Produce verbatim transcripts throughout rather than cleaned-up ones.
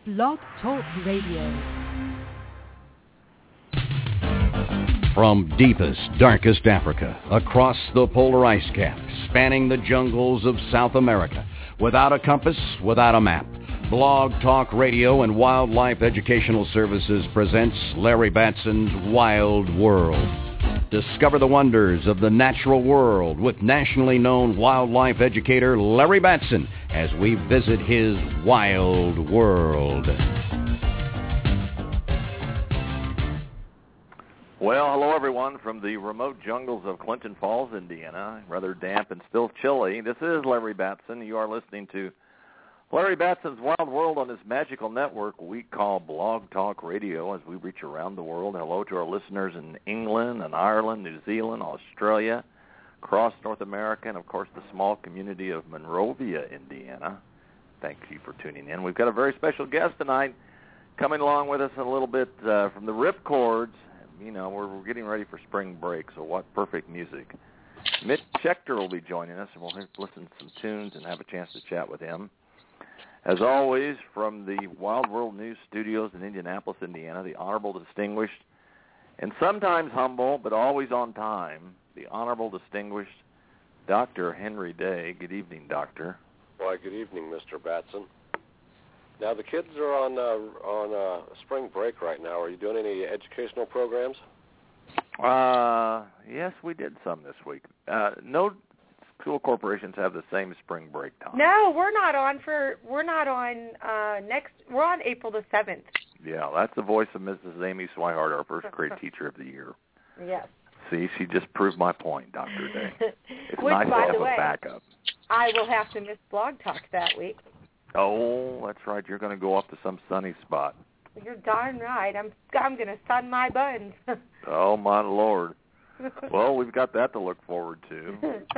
Blog Talk Radio. From deepest, darkest Africa, across the polar ice cap, spanning the jungles of South America, without a compass, without a map, Blog Talk Radio and Wildlife Educational Services presents Larry Batson's Wild World. Discover the wonders of the natural world with nationally known wildlife educator Larry Batson as we visit his wild world. Well, hello everyone from the remote jungles of Clinton Falls, Indiana. Rather damp and still chilly. This is Larry Batson. You are listening to Larry Batson's Wild World on this magical network we call Blog Talk Radio as we reach around the world. Hello to our listeners in England and Ireland, New Zealand, Australia, across North America, and, of course, the small community of Monrovia, Indiana. Thank you for tuning in. We've got a very special guest tonight coming along with us a little bit uh, from the Ripcords. You know, we're, we're getting ready for spring break, so what perfect music. Mitch Schechter will be joining us, and we'll listen to some tunes and have a chance to chat with him. As always, from the Wild World News Studios in Indianapolis, Indiana, the Honorable Distinguished, and sometimes humble, but always on time, the Honorable Distinguished Doctor Henry Day. Good evening, Doctor. Why, good evening, Mister Batson. Now, the kids are on uh, on uh, spring break right now. Are you doing any educational programs? Uh, yes, we did some this week. Uh, no school corporations have the same spring break time. No, we're not on for, we're not on uh, next, we're on April the seventh. Yeah, that's the voice of Missus Amy Swihart, our first grade teacher of the year. Yes. See, she just proved my point, Doctor Day. It's Which, nice by to have the way, a backup. I will have to miss Blog Talk that week. Oh, that's right. You're going to go off to some sunny spot. You're darn right. I'm I'm going to sun my buns. Oh, my Lord. Well, we've got that to look forward to.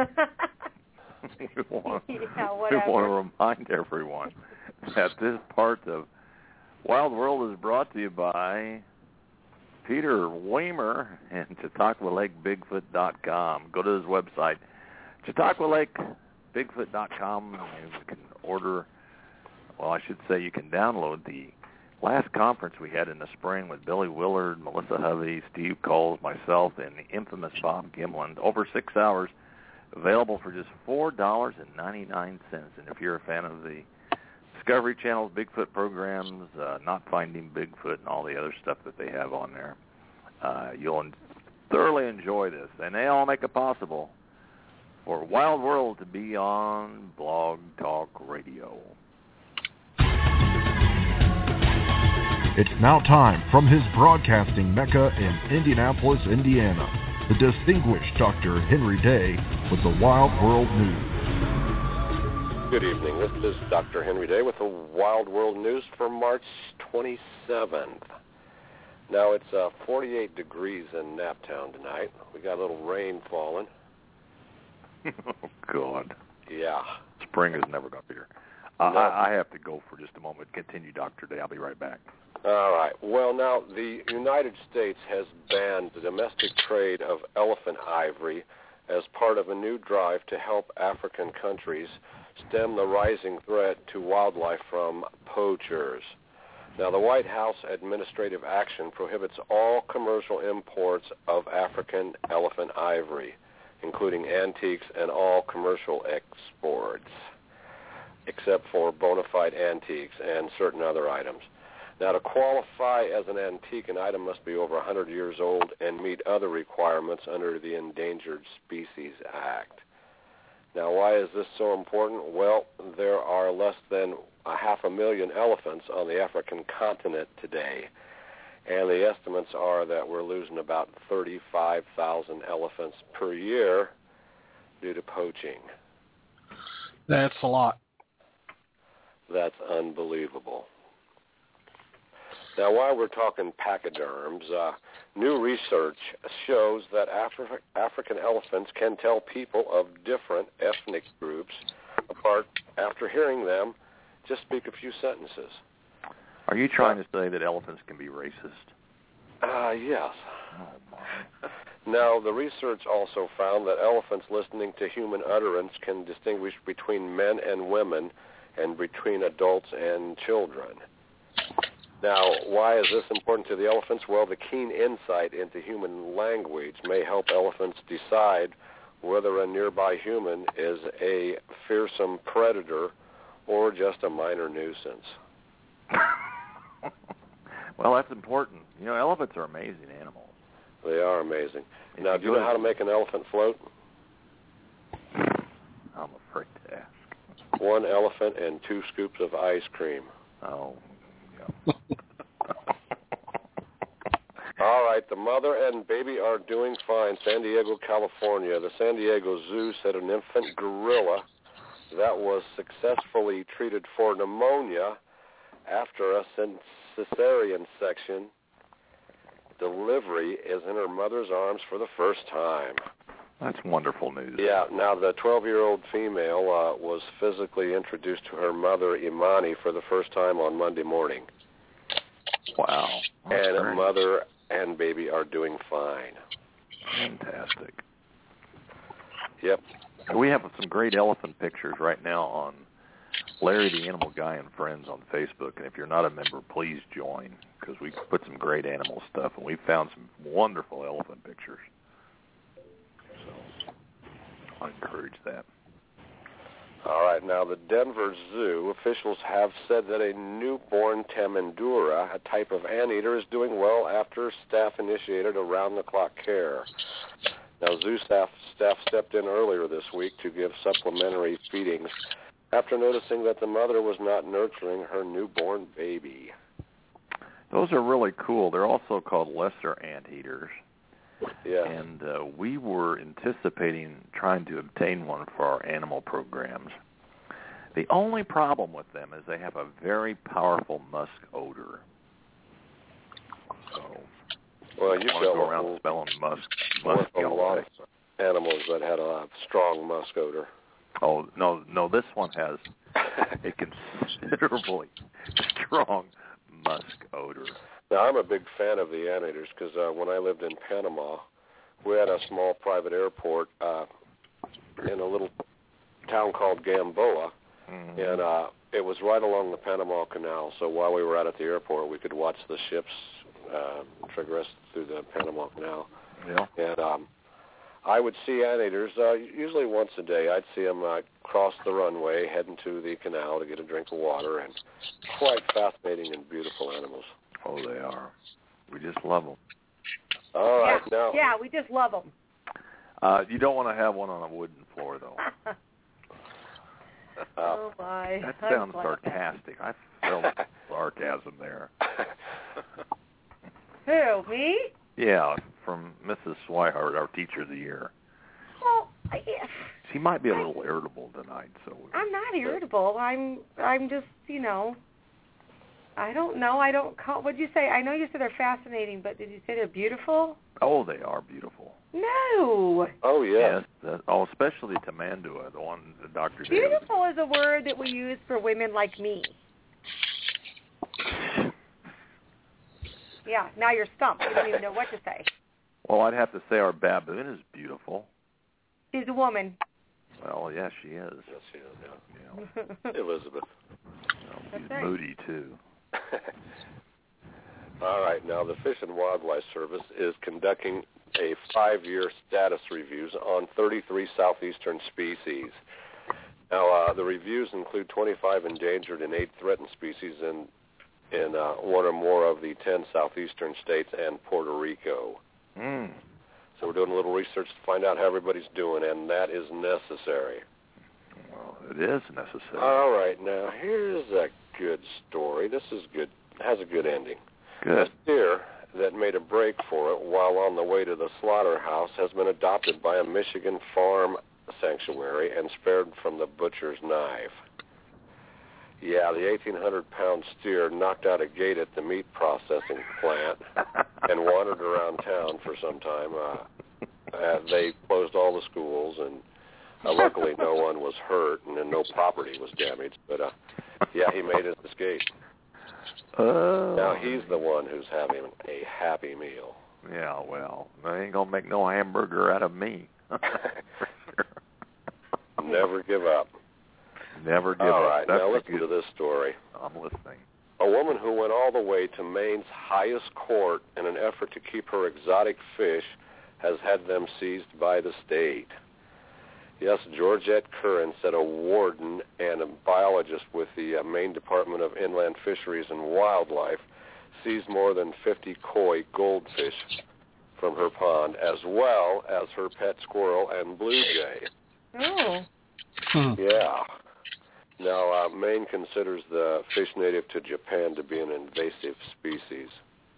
we want, yeah, we want to remind everyone that this part of Wild World is brought to you by Peter Weimer and Chautauqua Lake Bigfoot dot com. Go to his website, Chautauqua Lake Bigfoot dot com, and you can order, well, I should say you can download the last conference we had in the spring with Billy Willard, Melissa Hovey, Steve Coles, myself, and the infamous Bob Gimlin. Over six hours, available for just four dollars and ninety-nine cents. And if you're a fan of the Discovery Channel's Bigfoot programs, uh, Not Finding Bigfoot, and all the other stuff that they have on there, uh, you'll thoroughly enjoy this. And they all make it possible for Wild World to be on Blog Talk Radio. It's now time from his broadcasting mecca in Indianapolis, Indiana, the distinguished Doctor Henry Day with the Wild World News. Good evening. This is Doctor Henry Day with the Wild World News for March twenty-seventh. Now, it's uh, forty-eight degrees in Naptown tonight. We got a little rain falling. Oh, God. Yeah. Spring is never going to be here. Uh, no. I, I have to go for just a moment. Continue, Doctor Day. I'll be right back. All right. Well, now, the United States has banned the domestic trade of elephant ivory as part of a new drive to help African countries stem the rising threat to wildlife from poachers. Now, the White House administrative action prohibits all commercial imports of African elephant ivory, including antiques and all commercial exports, except for bona fide antiques and certain other items. Now, to qualify as an antique, an item must be over one hundred years old and meet other requirements under the Endangered Species Act. Now, why is this so important? Well, there are less than a half a million elephants on the African continent today, and the estimates are that we're losing about thirty-five thousand elephants per year due to poaching. That's a lot. That's unbelievable. Now, while we're talking pachyderms, uh, new research shows that Afri- African elephants can tell people of different ethnic groups apart after hearing them just speak a few sentences. Are you trying uh, to say that elephants can be racist? Uh, yes. Oh, Now, the research also found that elephants listening to human utterance can distinguish between men and women and between adults and children. Now, why is this important to the elephants? Well, the keen insight into human language may help elephants decide whether a nearby human is a fearsome predator or just a minor nuisance. Well, that's important. You know, elephants are amazing animals. They are amazing. Now, do you know how to make an elephant float? I'm afraid to ask. One elephant and two scoops of ice cream. Oh, yeah. All right, the mother and baby are doing fine. San Diego, California. The San Diego Zoo said an infant gorilla that was successfully treated for pneumonia after a cesarean section delivery is in her mother's arms for the first time. That's wonderful news. Yeah, now the twelve-year-old female uh, was physically introduced to her mother, Imani, for the first time on Monday morning. Wow. That's and great. Mother and baby are doing fine. Fantastic. Yep. We have some great elephant pictures right now on Larry the Animal Guy and Friends on Facebook, and if you're not a member, please join, because we put some great animal stuff, and we found some wonderful elephant pictures. So I encourage that. All right, now the Denver Zoo officials have said that a newborn Tamandura, a type of anteater, is doing well after staff initiated around-the-clock care. Now, zoo staff, staff stepped in earlier this week to give supplementary feedings after noticing that the mother was not nurturing her newborn baby. Those are really cool. They're also called lesser anteaters. Yeah. And uh, we were anticipating trying to obtain one for our animal programs. The only problem with them is they have a very powerful musk odor. So, well, you want to go around smelling musk. musk a lot of animals that had a strong musk odor. Oh no, no! This one has a considerably strong musk odor. Now, I'm a big fan of the anteaters because uh, when I lived in Panama, we had a small private airport uh, in a little town called Gamboa, mm-hmm. and uh, it was right along the Panama Canal. So while we were out at the airport, we could watch the ships uh, progress through the Panama Canal. Yeah. And um, I would see anteaters uh, usually once a day. I'd see them uh, cross the runway, heading to the canal to get a drink of water, and quite fascinating and beautiful animals. Oh, they are. We just love them. All right, yeah. now. Yeah, we just love them. Uh, you don't want to have one on a wooden floor, though. oh, my. That sounds sarcastic. I felt sarcasm there. Who, me? Yeah, from Missus Swihart, our teacher of the year. Well, I, she might be a little I, irritable tonight. So I'm not irritable. I'm, I'm just, you know, I don't know. I don't call. What'd you say? I know you said they're fascinating, but did you say they're beautiful? Oh, they are beautiful. No. Oh, yeah. Yes. The, oh, especially Tamandua, the one the Doctor Beautiful Davis. Is a word that we use for women like me. Yeah, now you're stumped. You don't even know what to say. Well, I'd have to say our baboon is beautiful. She's a woman. Well, yeah, she is. Yes, she is, yeah. yeah. Elizabeth. Well, she's right. moody, too. All right, now the Fish and Wildlife Service is conducting a five-year status reviews on thirty-three southeastern species. Now, uh, the reviews include twenty-five endangered and eight threatened species in in uh, one or more of the ten southeastern states and Puerto Rico. Mm. So we're doing a little research to find out how everybody's doing, and that is necessary. Well, it is necessary. All right, now here's a good story. This is good. Has a good ending. Good. A steer that made a break for it while on the way to the slaughterhouse has been adopted by a Michigan farm sanctuary and spared from the butcher's knife. Yeah, the eighteen hundred pound steer knocked out a gate at the meat processing plant and wandered around town for some time. Uh, uh, they closed all the schools, and uh, luckily no one was hurt and no property was damaged. But, uh, yeah, he made his escape. Oh. Now he's the one who's having a happy meal. Yeah, well, they ain't going to make no hamburger out of me. Never give up. Never give All up. right, That's now listen good. to this story. I'm listening. A woman who went all the way to Maine's highest court in an effort to keep her exotic fish has had them seized by the state. Yes, Georgette Curran said a warden and a biologist with the uh, Maine Department of Inland Fisheries and Wildlife seized more than fifty koi goldfish from her pond, as well as her pet squirrel and blue jay. Oh. Hmm. Yeah. Now, uh, Maine considers the fish native to Japan to be an invasive species.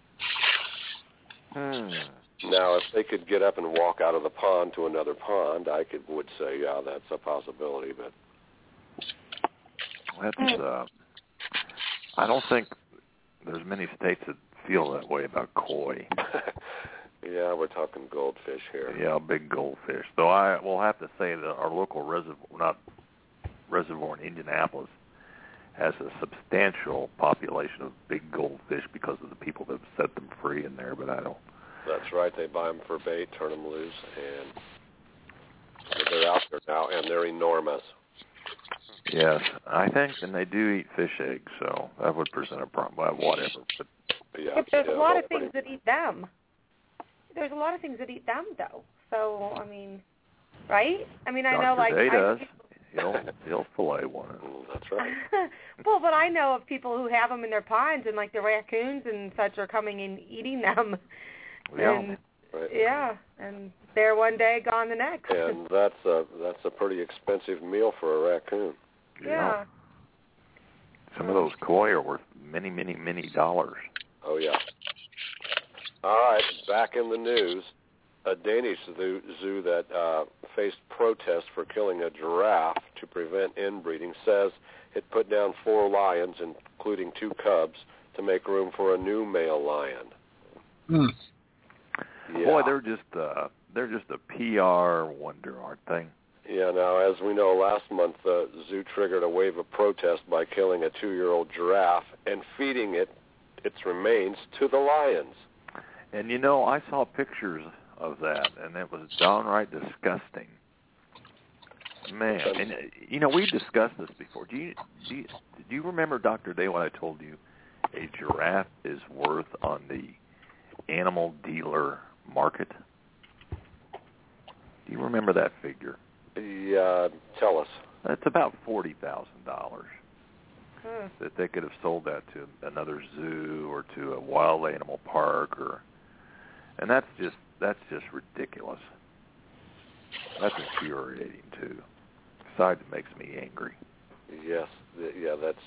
Hmm. Now, if they could get up and walk out of the pond to another pond, I could would say, yeah, that's a possibility. But That's, uh, I don't think there's many states that feel that way about koi. yeah, we're talking goldfish here. Yeah, big goldfish. Though I will have to say that our local reservoir, not reservoir in Indianapolis, has a substantial population of big goldfish because of the people that have set them free in there. But I don't. That's right. They buy them for bait, turn them loose, and they're out there now, and they're enormous. Yes, I think, and they do eat fish eggs, so that would present a problem. Well, whatever. But yeah, But there's yeah, a lot well, of things that eat them. There's a lot of things that eat them, though. So, I mean, right? I mean, I Doctor know, like... Day I does. people... He'll, he'll fillet one. Mm, that's right. Well, but I know of people who have them in their ponds, and, like, the raccoons and such are coming and eating them. Yeah. And, Right. yeah, and there one day, gone the next. And that's a that's a pretty expensive meal for a raccoon. Yeah. Some of those koi are worth many, many, many dollars. Oh yeah. All right, back in the news, a Danish zoo, zoo that uh, faced protests for killing a giraffe to prevent inbreeding says it put down four lions, including two cubs, to make room for a new male lion. Hmm. Yeah. Boy, they're just uh, they're just a P R wonder, aren't they? Yeah, now, as we know, last month the zoo triggered a wave of protest by killing a two-year-old giraffe and feeding it its remains to the lions. And, you know, I saw pictures of that, and it was downright disgusting. Man, and, you know, we've discussed this before. Do you, do you, do you remember, Doctor Day, what I told you? A giraffe is worth on the animal dealer market. Do you remember that figure? Yeah, tell us. That's about forty thousand dollars. Hmm. That they could have sold that to another zoo or to a wild animal park, or, and that's just that's just ridiculous. That's infuriating too. Besides, it makes me angry. Yes, th- yeah, that's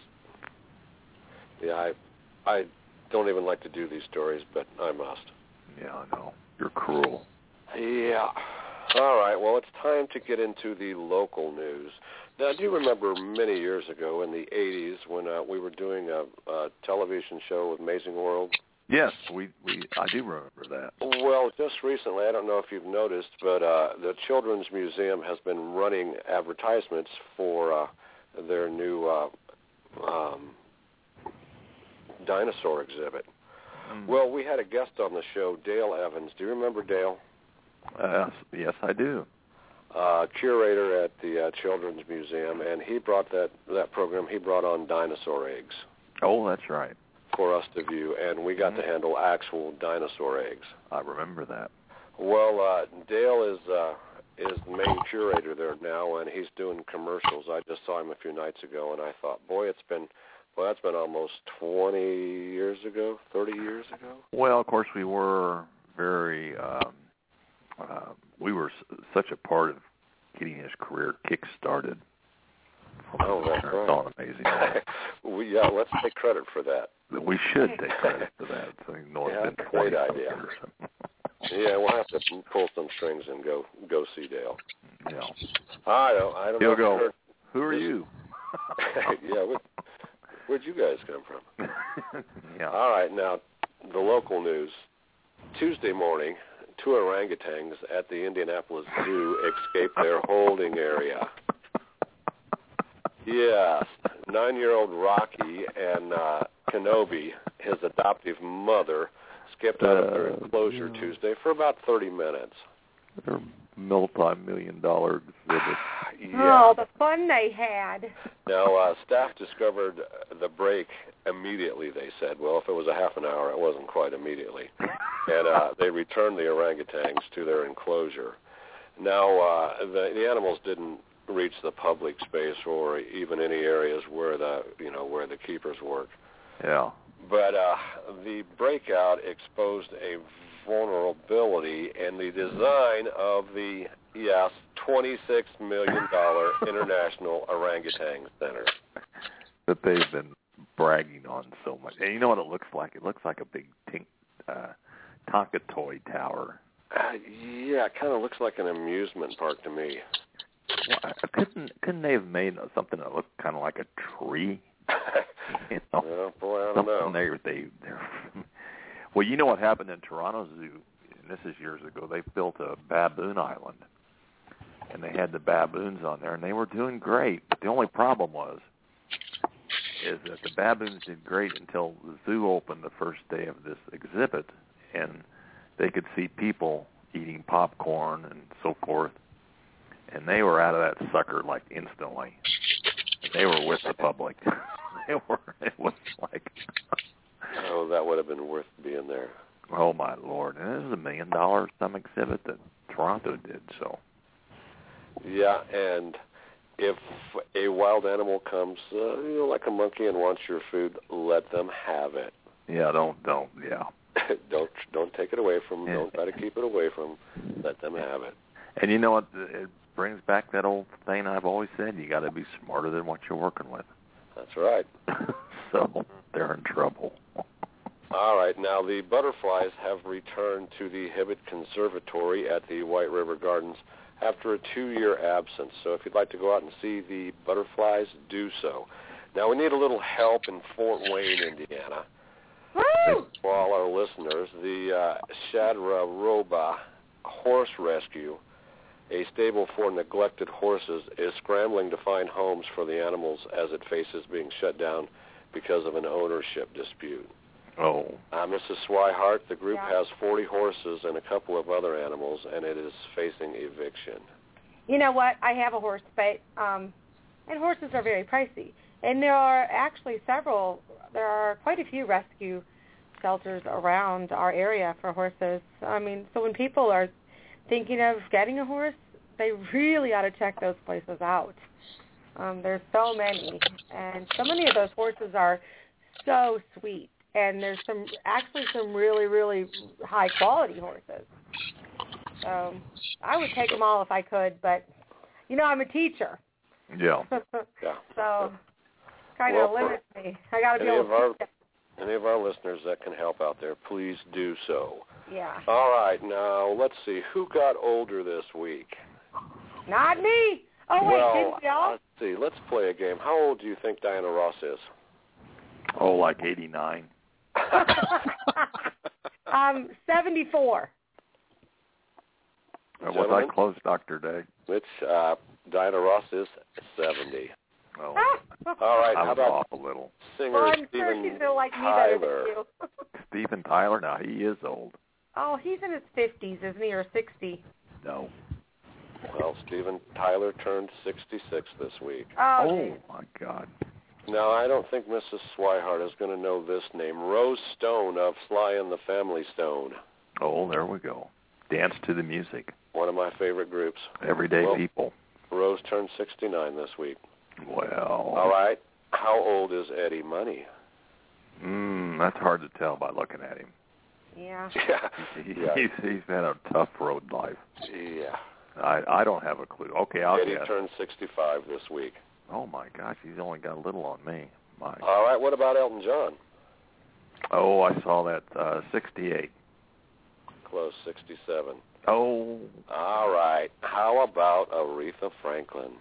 yeah. I I don't even like to do these stories, but I must. Yeah, I know. You're cruel. Yeah. All right, well, it's time to get into the local news. Now, do you remember many years ago in the eighties when uh, we were doing a, a television show with Amazing World? Yes, we, we I do remember that. Well, just recently, I don't know if you've noticed, but uh, the Children's Museum has been running advertisements for uh, their new uh, um, dinosaur exhibit. Mm. Well, we had a guest on the show, Dale Evans. Do you remember Dale? Uh, yes, I do. Uh, curator at the uh, Children's Museum, and he brought that, that program, he brought on dinosaur eggs. Oh, that's right. For us to view, and we got mm-hmm. to handle actual dinosaur eggs. I remember that. Well, uh, Dale is uh, is the main curator there now, and he's doing commercials. I just saw him a few nights ago, and I thought, boy, it's been, well, that's been almost twenty years ago, thirty years ago. Well, of course, we were very, um, uh, we were s- such a part of getting his career kick-started. Oh, that's right. It's all amazing. we, yeah, let's take credit for that. We should take credit for that. So, you know, yeah, it's been great idea. So. Yeah, we'll have to pull some strings and go go see Dale. Yeah. I don't. I don't He'll know. go. Heard, Who are you? yeah. What, where'd you guys come from? Yeah. All right. Now, the local news. Tuesday morning, two orangutans at the Indianapolis Zoo escaped their holding area. Yes, nine-year-old Rocky and uh, Kenobi, his adoptive mother, skipped out of their enclosure uh, Tuesday for about thirty minutes. They're multi-million dollar exhibits. Yeah. Oh, the fun they had. Now, uh, staff discovered the break immediately, they said. Well, if it was a half an hour, it wasn't quite immediately. And uh, they returned the orangutans to their enclosure. Now, uh, the, the animals didn't reach the public space or even any areas where the, you know, where the keepers work. Yeah. But uh, the breakout exposed a vulnerability in the design of the, yes, twenty-six million dollars International Orangutan Center. That they've been bragging on so much. And you know what it looks like? It looks like a big tink, uh, Tonka toy tower. Uh, yeah, it kind of looks like an amusement park to me. Well, couldn't couldn't they have made something that looked kind of like a tree? You know, oh, boy, I don't know. They, they, they're, well, you know what happened in Toronto Zoo, and this is years ago, they built a baboon island, and they had the baboons on there, and they were doing great. But the only problem was is that the baboons did great until the zoo opened the first day of this exhibit, and they could see people eating popcorn and so forth, and they were out of that sucker, like, instantly. They were with the public. They were, it was like... oh, that would have been worth being there. Oh, my Lord. And it was a million dollar some exhibit that Toronto did, so... Yeah, and if a wild animal comes, uh, you know, like a monkey and wants your food, let them have it. Yeah, don't, don't, yeah. don't don't take it away from them. Don't try to keep it away from them. Let them have it. And you know what? It brings back that old thing I've always said. You got to be smarter than what you're working with. That's right. So they're in trouble. All right. Now, the butterflies have returned to the Hibbett Conservatory at the White River Gardens after a two-year absence. So if you'd like to go out and see the butterflies, do so. Now, we need a little help in Fort Wayne, Indiana. Woo! For all our listeners, the uh, Shadra-Roba Horse Rescue, a stable for neglected horses, is scrambling to find homes for the animals as it faces being shut down because of an ownership dispute. Oh. Uh, Missus Swihart, the group Yeah. has forty horses and a couple of other animals, and it is facing eviction. You know what? I have a horse, but um, and horses are very pricey. And there are actually several, there are quite a few rescue shelters around our area for horses. I mean, so when people are thinking of getting a horse, they really ought to check those places out. Um, there's so many, and so many of those horses are so sweet. And there's some, actually some really, really high-quality horses. So I would take them all if I could, but, you know, I'm a teacher. Yeah. Yeah. So kind Well, of limits me. I got to be Any able of to our teach them. any of our listeners that can help out there, please do so. Yeah. All right, now let's see who got older this week. Not me. Oh, wait, well, didn't we all? let's see. Let's play a game. How old do you think Diana Ross is? Oh, like eighty-nine. um, seventy-four. Uh, was Gentlemen? I close, Doctor Day? Which uh, Diana Ross is seventy. Oh, All right, I how was about off a little. singer Well, I'm sure Steven she's going to like me better Tyler? than you. Steven Tyler, now he is old. Oh, he's in his fifties, isn't he, or sixty? No. Well, Steven Tyler turned sixty-six this week. Oh, Oh, geez. my God. Now, I don't think Missus Swihart is going to know this name. Rose Stone of Sly and the Family Stone. Oh, there we go. Dance to the music. One of my favorite groups. Everyday Well, people. Rose turned sixty-nine this week. Well. All right. How old is Eddie Money? Mm, that's hard to tell by looking at him. Yeah. Yeah. He, yeah. he's, he's had a tough road life. Yeah. I I don't have a clue. Okay, I'll Eddie guess. turned sixty-five this week. Oh, my gosh, he's only got a little on me. My. All right. What about Elton John? Oh, I saw that. Uh, sixty-eight. Close, sixty-seven. Oh. All right. How about Aretha Franklin?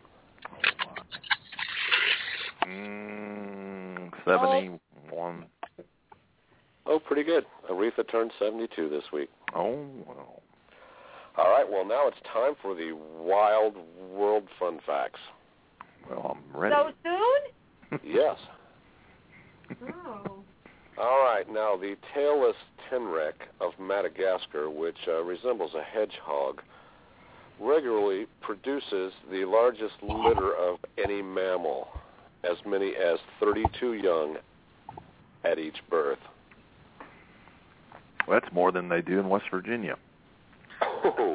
Mm, seventy-one. Oh, pretty good. Aretha turned seventy-two this week. Oh, well. All right. Well, now it's time for the Wild World Fun Facts. Well, I'm ready. So soon? Yes. Oh. All right. Now, the tailless tenrec of Madagascar, which uh, resembles a hedgehog, regularly produces the largest litter of any mammal, as many as thirty-two young at each birth. Well, that's more than they do in West Virginia. Oh.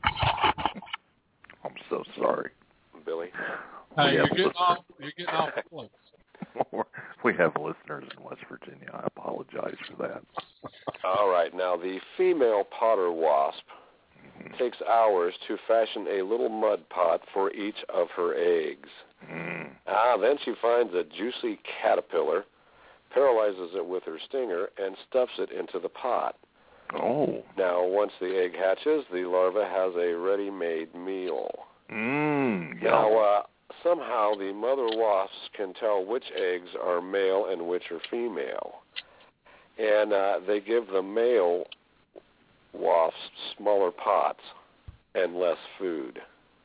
I'm so sorry, Billy. Hey, We you're have getting listeners. off. You're getting off close. We have listeners in West Virginia. I apologize for that. All right. Now, the female potter wasp Mm-hmm. takes hours to fashion a little mud pot for each of her eggs. Mm. Ah, then she finds a juicy caterpillar, paralyzes it with her stinger, and stuffs it into the pot. Oh. Now, once the egg hatches, the larva has a ready-made meal. Mm. Now, Yeah. uh, somehow the mother wasps can tell which eggs are male and which are female. And uh, they give the male wasps smaller pots and less food.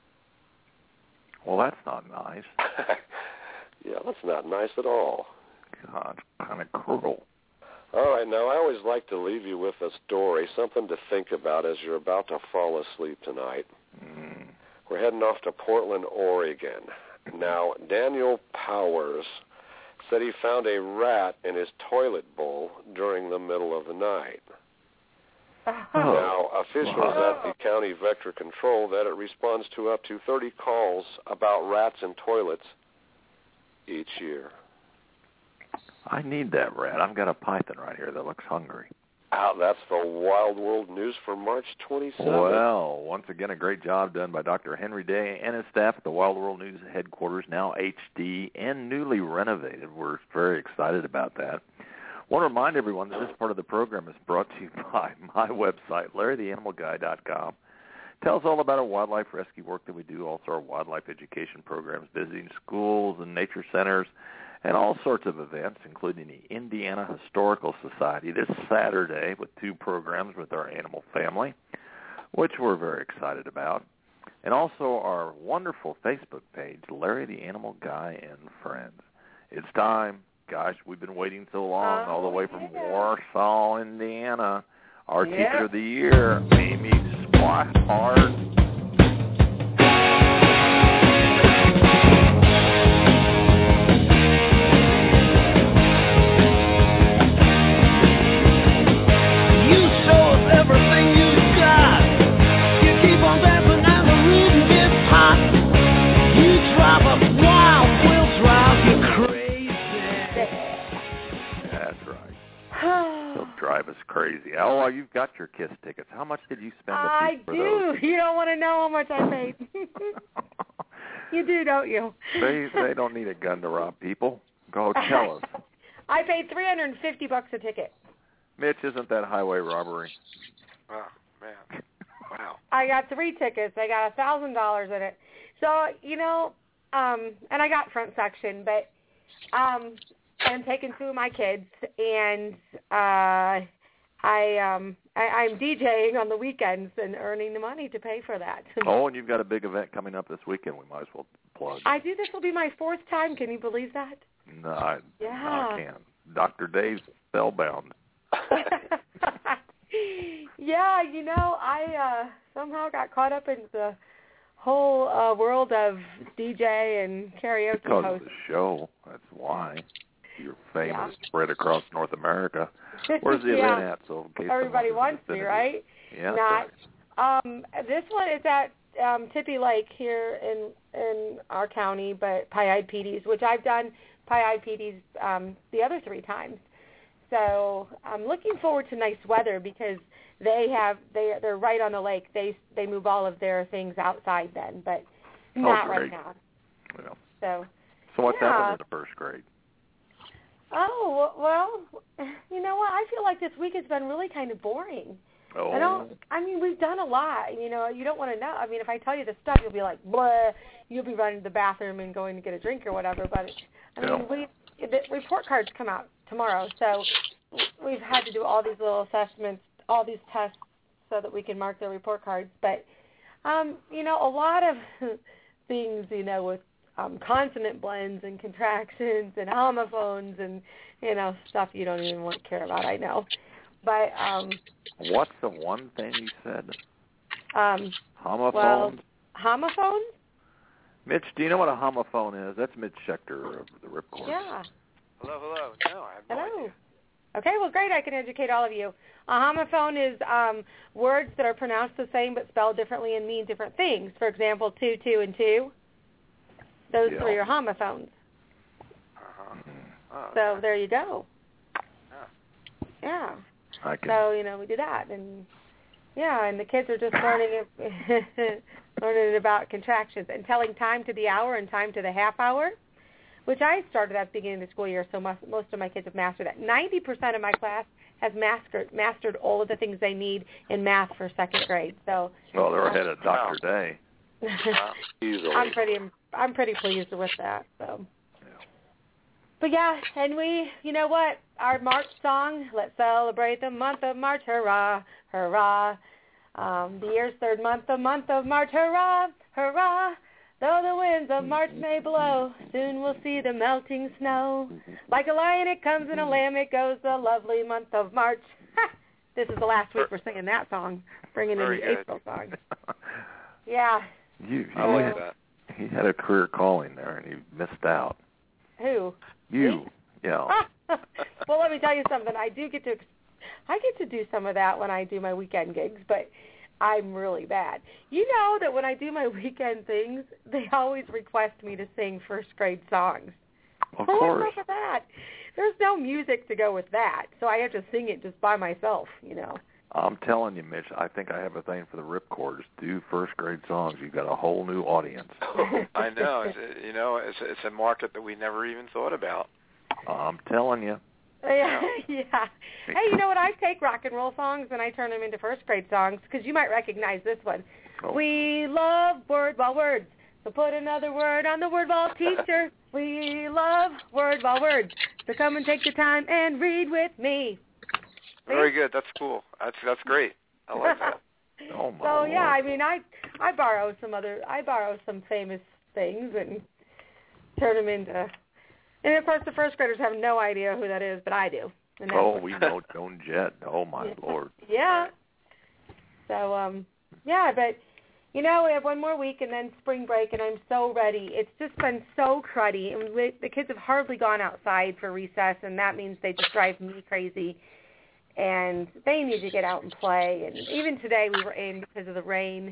Well, that's not nice. Yeah, that's not nice at all. God, kind of cruel. All right, now I always like to leave you with a story, something to think about as you're about to fall asleep tonight. Mm. We're heading off to Portland, Oregon. Now, Daniel Powers said he found a rat in his toilet bowl during the middle of the night. Oh. Now, officials Wow. at the county vector control that it responds to up to thirty calls about rats in toilets each year. I need that rat. I've got a python right here that looks hungry. Ah, that's the Wild World News for March twenty-seventh. Well, once again, a great job done by Doctor Henry Day and his staff at the Wild World News headquarters, now H D and newly renovated. We're very excited about that. I want to remind everyone that this part of the program is brought to you by my website, Larry the Animal Guy dot com. Tells all about our wildlife rescue work that we do, also our wildlife education programs, visiting schools and nature centers, and all sorts of events, including the Indiana Historical Society this Saturday with two programs with our animal family, which we're very excited about, and also our wonderful Facebook page, Larry the Animal Guy and Friends. It's time. Gosh, we've been waiting so long, Oh, all the way from yeah. Warsaw, Indiana. Our Yeah. teacher of the year, Amy Swihart. Drive us crazy. Oh, you've got your KISS tickets. How much did you spend I for do. those? You don't want to know how much I paid. You do, don't you? they they don't need a gun to rob people. Go tell us. I paid three hundred fifty bucks a ticket. Mitch, isn't that highway robbery? Oh, man. Wow. I got three tickets. I got a thousand dollars in it. So, you know, um, and I got front section, but um, I'm taking two of my kids, and uh, I um, I, I'm DJing on the weekends and earning the money to pay for that. Oh, and you've got a big event coming up this weekend. We might as well plug. I do. This will be my fourth time. Can you believe that? No, I, Yeah. no, I can't. Doctor Dave's spellbound. Yeah, you know, I uh, somehow got caught up in the whole uh, world of D J and karaoke Because host. of the show. That's why. You're famous, Yeah. spread across North America. Where's the Yeah. event at? So in case Everybody someone's in wants the me, vicinity. right? Yeah, Not. that's right. Um, this one is at um, Tippy Lake here in in our county, but Pie-Eyed Petey's, which I've done Pie-Eyed Petey's um, the other three times. So I'm looking forward to nice weather because they have they they're right on the lake. They they move all of their things outside then, but Oh, not great. right now. Well, So so what's yeah. happened in the first grade? oh well, you know what? I feel like this week has been really kind of boring. Oh, I don't. I mean, we've done a lot. You know, you don't want to know. I mean, if I tell you the stuff, you'll be like, blah. You'll be running to the bathroom and going to get a drink or whatever. But I mean, Yeah. we the report cards come out tomorrow, so we've had to do all these little assessments, all these tests, so that we can mark the report cards. But um, you know, a lot of things, you know, with um, consonant blends and contractions and homophones and you know stuff you don't even want to care about. I know, but um. what's the one thing you said? Um, Homophones? well, Homophones? Mitch, do you know what a homophone is? That's Mitch Schechter of the Ripcord. Yeah. Hello, hello. No, I have no Hello. idea. Okay, well, great. I can educate all of you. A homophone is um, words that are pronounced the same but spelled differently and mean different things. For example, two, two, and two. Those Yeah. three are homophones. Uh-huh. Oh, So okay. there you go. Yeah. Yeah. I can. So, you know, we do that. And, yeah, and the kids are just learning it, learning about contractions and telling time to the hour and time to the half hour, which I started at the beginning of the school year, so most, most of my kids have mastered that. ninety percent of my class has mastered, mastered all of the things they need in math for second grade. So, Well, they're ahead of Doctor Wow. Day. Wow. Easily. I'm pretty I'm pretty pleased with that. So, but yeah, and we, you know what? Our March song, let's celebrate the month of March, hurrah, hurrah. Um, the year's third month, the month of March, hurrah, hurrah. Though the winds of March may blow, soon we'll see the melting snow. Like a lion it comes and a lamb it goes, the lovely month of March. This is the last week we're singing that song, bringing in Very the good. April song. Yeah. You, I like Uh, that. he had a career calling there, and he missed out. Who? You, Me? yeah. Well, let me tell you something. I do get to, I get to do some of that when I do my weekend gigs, but I'm really bad. You know that when I do my weekend things, they always request me to sing first grade songs. Of Well, course. what's up with that? There's no music to go with that, so I have to sing it just by myself, you know. I'm telling you, Mitch, I think I have a thing for the Ripcord. Do first grade songs. You've got a whole new audience. I know. It's, a- you know, it's, it's a market that we never even thought about. I'm telling you. Yeah, yeah. Hey, you know what? I take rock and roll songs and I turn them into first grade songs because you might recognize this one. Oh. We love word ball words, so put another word on the word ball, teacher. We love word ball words, so come and take the time and read with me. Very good. That's cool. That's that's great. I like that. Oh, my So yeah, Lord. I mean, I I borrow some other I borrow some famous things and turn them into. And of course, the first graders have no idea who that is, but I do. And that's Oh, we know Joan Jett. Oh, my Yeah. Lord. Yeah. So, um, yeah, but, you know, we have one more week and then spring break, and I'm so ready. It's just been so cruddy. And we, the kids have hardly gone outside for recess, and that means they just drive me crazy. And they need to get out and play. And even today we were in because of the rain.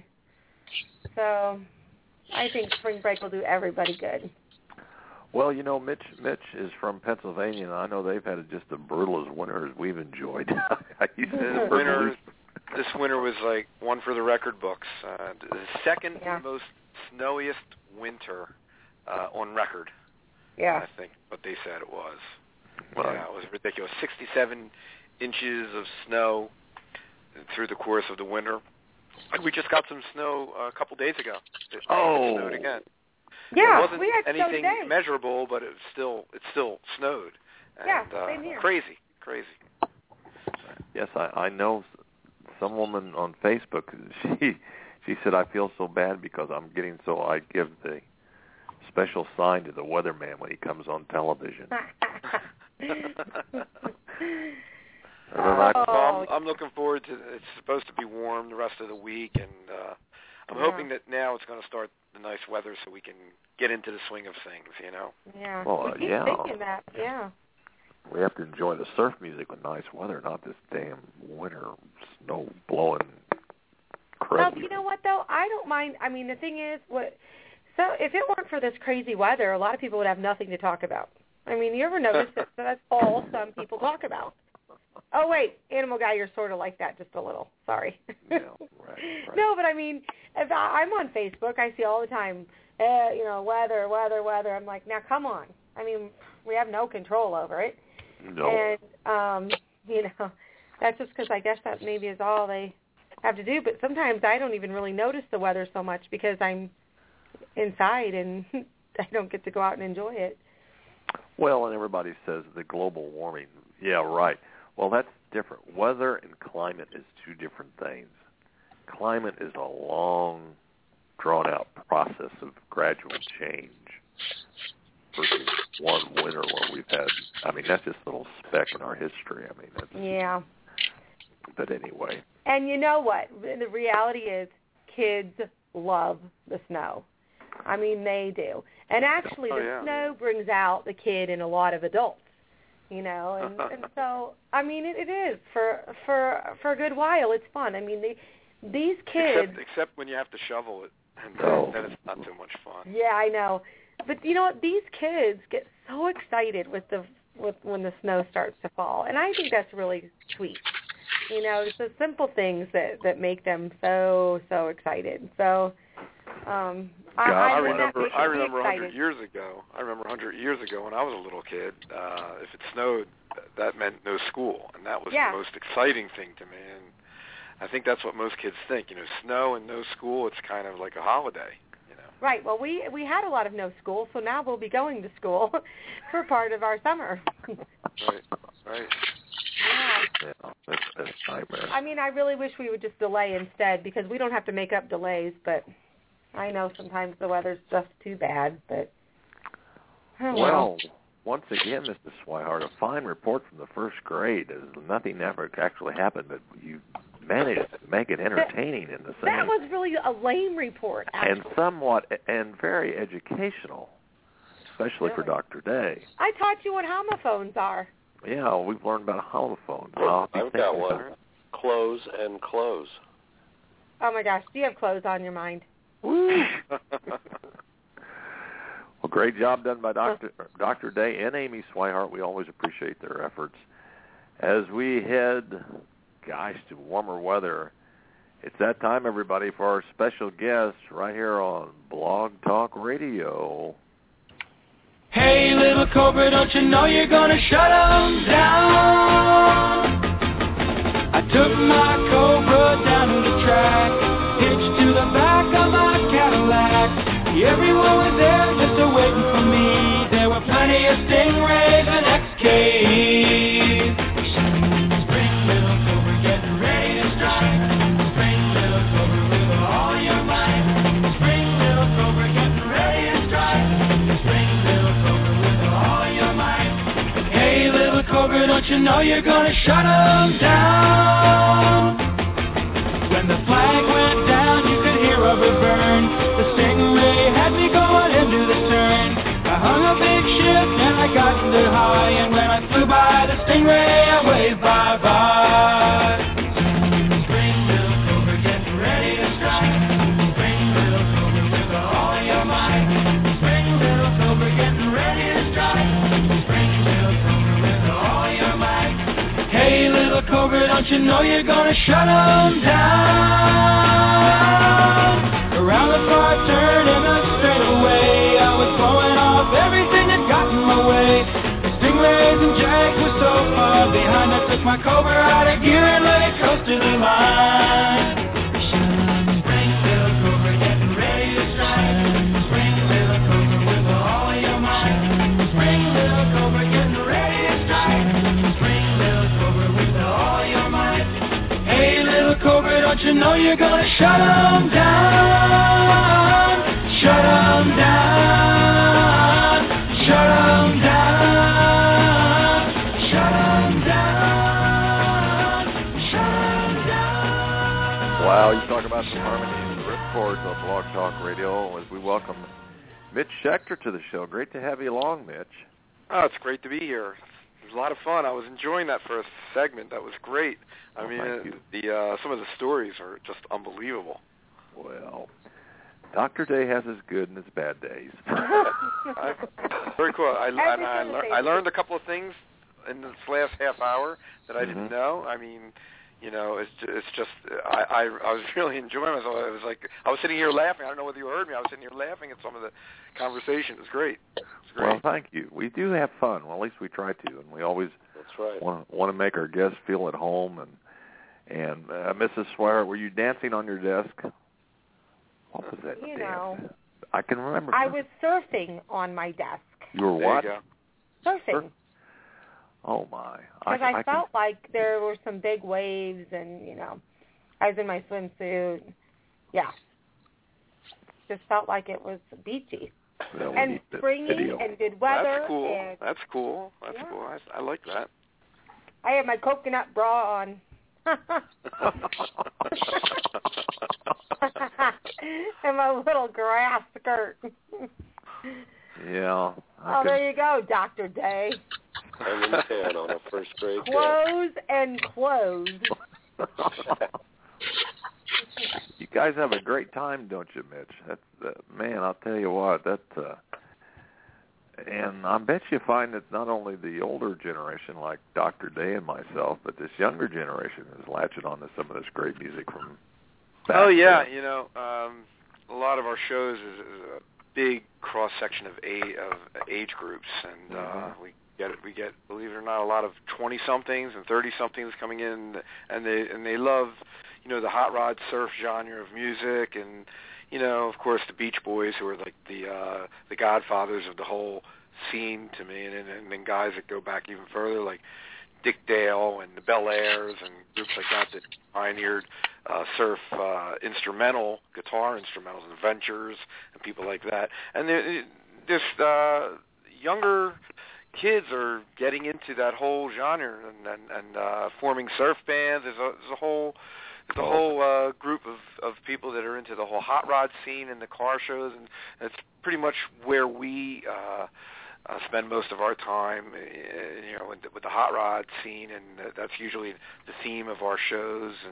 So I think spring break will do everybody good. Well, you know, Mitch Mitch is from Pennsylvania, and I know they've had just as brutal as winter as we've enjoyed. I used to This winter, this winter was like one for the record books. Uh, the second Yeah. most snowiest winter uh, on record. Yeah. I think what they said it was. Well, Yeah, it was ridiculous. sixty-seven inches of snow through the course of the winter. And we just got some snow uh, a couple days ago. It Oh. snowed again. Yeah, it wasn't we had snow anything today. measurable, but it was still it still snowed. And, Yeah, uh, same here. Crazy, crazy. yes, I, I know some woman on Facebook. She she said, I feel so bad because I'm getting so I give the special sign to the weatherman when he comes on television. And then I, Well, Oh. I'm, I'm looking forward to. It's supposed to be warm the rest of the week, and uh, I'm Yeah. hoping that now it's going to start the nice weather so we can get into the swing of things. You know. Yeah. Well, we uh, keep yeah. thinking that. Yeah. we have to enjoy the surf music with nice weather, not this damn winter snow blowing Well, crazy. you know what though? I don't mind. I mean, the thing is, what? So if it weren't for this crazy weather, a lot of people would have nothing to talk about. I mean, you ever notice that that's all some people talk about? Oh wait, Animal Guy, you're sort of like that, just a little. Sorry. Yeah, right, right. No, but I mean, if I, I'm on Facebook, I see all the time, uh, you know, weather, weather, weather. I'm like, now come on. I mean, we have no control over it. No. And, um, you know, that's just because I guess that maybe is all they have to do. But sometimes I don't even really notice the weather so much because I'm inside and I don't get to go out and enjoy it. Well, and everybody says the global warming. Yeah, right. Well, that's different. Weather and climate is two different things. Climate is a long, drawn-out process of gradual change versus one winter where we've had, I mean, that's just a little speck in our history. I mean, that's, Yeah. but anyway. And you know what? The reality is kids love the snow. I mean, they do. And actually, Oh, the yeah. snow brings out the kid in a lot of adults, you know. And, and so, I mean, it, it is for for for a good while. It's fun. I mean, they, these kids. Except, except when you have to shovel it, and Oh. then it's not too much fun. Yeah, I know. But you know what? These kids get so excited with the with when the snow starts to fall, and I think that's really sweet. You know, it's the simple things that that make them so so excited. So. Um, I, God, I, I remember. That I remember a excited. hundred years ago. I remember a hundred years ago when I was a little kid. Uh, if it snowed, that meant no school, and that was Yeah. the most exciting thing to me. And I think that's what most kids think. You know, snow and no school. It's kind of like a holiday. You know. Right. Well, we we had a lot of no school, so now we'll be going to school for part of our summer. Right. Right. Yeah. Yeah, that's, that's a nightmare. I mean, I really wish we would just delay instead because we don't have to make up delays, but I know sometimes the weather's just too bad. But oh, well. Well, once again, Missus Swihart, a fine report from the first grade. Nothing ever actually happened, but you managed to make it entertaining in the same. That was really a lame report, actually. And somewhat, and very educational, especially for Really? Doctor Day. I taught you what homophones are. Yeah, we've learned about homophones. I'll be I've got thinking one. about it. Close and close. Oh, my gosh. Do you have clothes on your mind? Woo! Well, great job done by Doctor Doctor Day and Amy Swihart. We always appreciate their efforts. As we head, gosh, to warmer weather, it's that time, everybody, for our special guest right here on Blog Talk Radio. Hey, little cobra, don't you know you're gonna shut 'em down? I took my cobra down the track, hitched to the back of my Cadillac. Everyone was there just a waiting for me. There were plenty of stingrays and X Ks. Spring, little cobra, getting ready to strike. Spring, little cobra, with all your might. Spring, little cobra, getting ready to strike. Spring, little cobra, with all your might. Hey, little cobra, don't you know you're gonna shut 'em down? When the flag went down, you could hear a burn. The stingray had me going into the stern. I hung a big shift and I got into high, and when I flew by the stingray, I waved bye-bye. Spring, little cobra, getting ready to strike. Spring, little cobra, with all your might. Spring, little cobra, getting ready to strike. Spring, little cobra, with all your might. Hey, little cobra, don't you know you're gonna shut 'em down? Around the far turn in the straightaway, I was blowing off everything that got in my way. The stingrays and jags were so far behind, I took my cobra out of gear and let it coast to the line. Spring, little cobra, getting ready to strike. Spring, little cobra, with all your might. Spring, little cobra, getting ready to strike. Spring, little cobra, with all your might. Hey, little cobra, don't you know you're gonna shut 'em down? Shut 'em down. Shut 'em down. Shut 'em down. Shut 'em down. Wow, you talk about some harmonies, the rip chords on Blog Talk Radio as we welcome Mitch Schechter to the show. Great to have you along, Mitch. Oh, it's great to be here. It was a lot of fun. I was enjoying that first segment. That was great. I Oh, mean, thank uh, you. the uh, some of the stories are just unbelievable. Well, Doctor Day has his good and his bad days. I, very cool. I, Every I, I, single lear, day. I learned a couple of things in this last half hour that I didn't Mhm. know. I mean, you know, it's just, it's just I, I I was really enjoying myself. I was like I was sitting here laughing. I don't know whether you heard me. I was sitting here laughing at some of the conversation. It was great. It was great. Well, thank you. We do have fun. Well, at least we try to, and we always That's right. want want to make our guests feel at home. And and uh, Missus Swihart, were you dancing on your desk? What was that You dance? know. I can remember. I was surfing on my desk. You were There what? you go. Surfing. Oh my! Because I, I felt like there were some big waves, and you know, I was in my swimsuit. Yeah, just felt like it was beachy can, well, we and need the springy video. and good weather. That's cool. And That's cool. That's Yeah. cool. I, I like that. I had my coconut bra on. and my little grass skirt. Yeah. I oh, could... there you go, Doctor Day. I'm in ten on a first grade Clothes day. and clothes. You guys have a great time, don't you, Mitch? That's uh, man, I'll tell you what, that uh, and I bet you find that not only the older generation like Doctor Day and myself, but this younger generation is latching on to some of this great music from back Oh yeah, then. you know, um, a lot of our shows is, is a big cross section of age, of age groups, and mm-hmm. uh, we get we get believe it or not a lot of twenty somethings and thirty somethings coming in, and they and they love, you know, the hot rod surf genre of music, and you know, of course, the Beach Boys, who are like the uh, the godfathers of the whole scene to me, and, and, and then guys that go back even further, like Dick Dale and the Bel Airs and groups like that that pioneered uh, surf uh, instrumental, guitar instrumentals, and Ventures and people like that. And this uh, younger kids are getting into that whole genre and and, and uh, forming surf bands. There's a, there's a whole There's a whole uh, group of, of people that are into the whole hot rod scene and the car shows, and it's pretty much where we uh, uh, spend most of our time, uh, you know, with the, with the hot rod scene, and that's usually the theme of our shows. And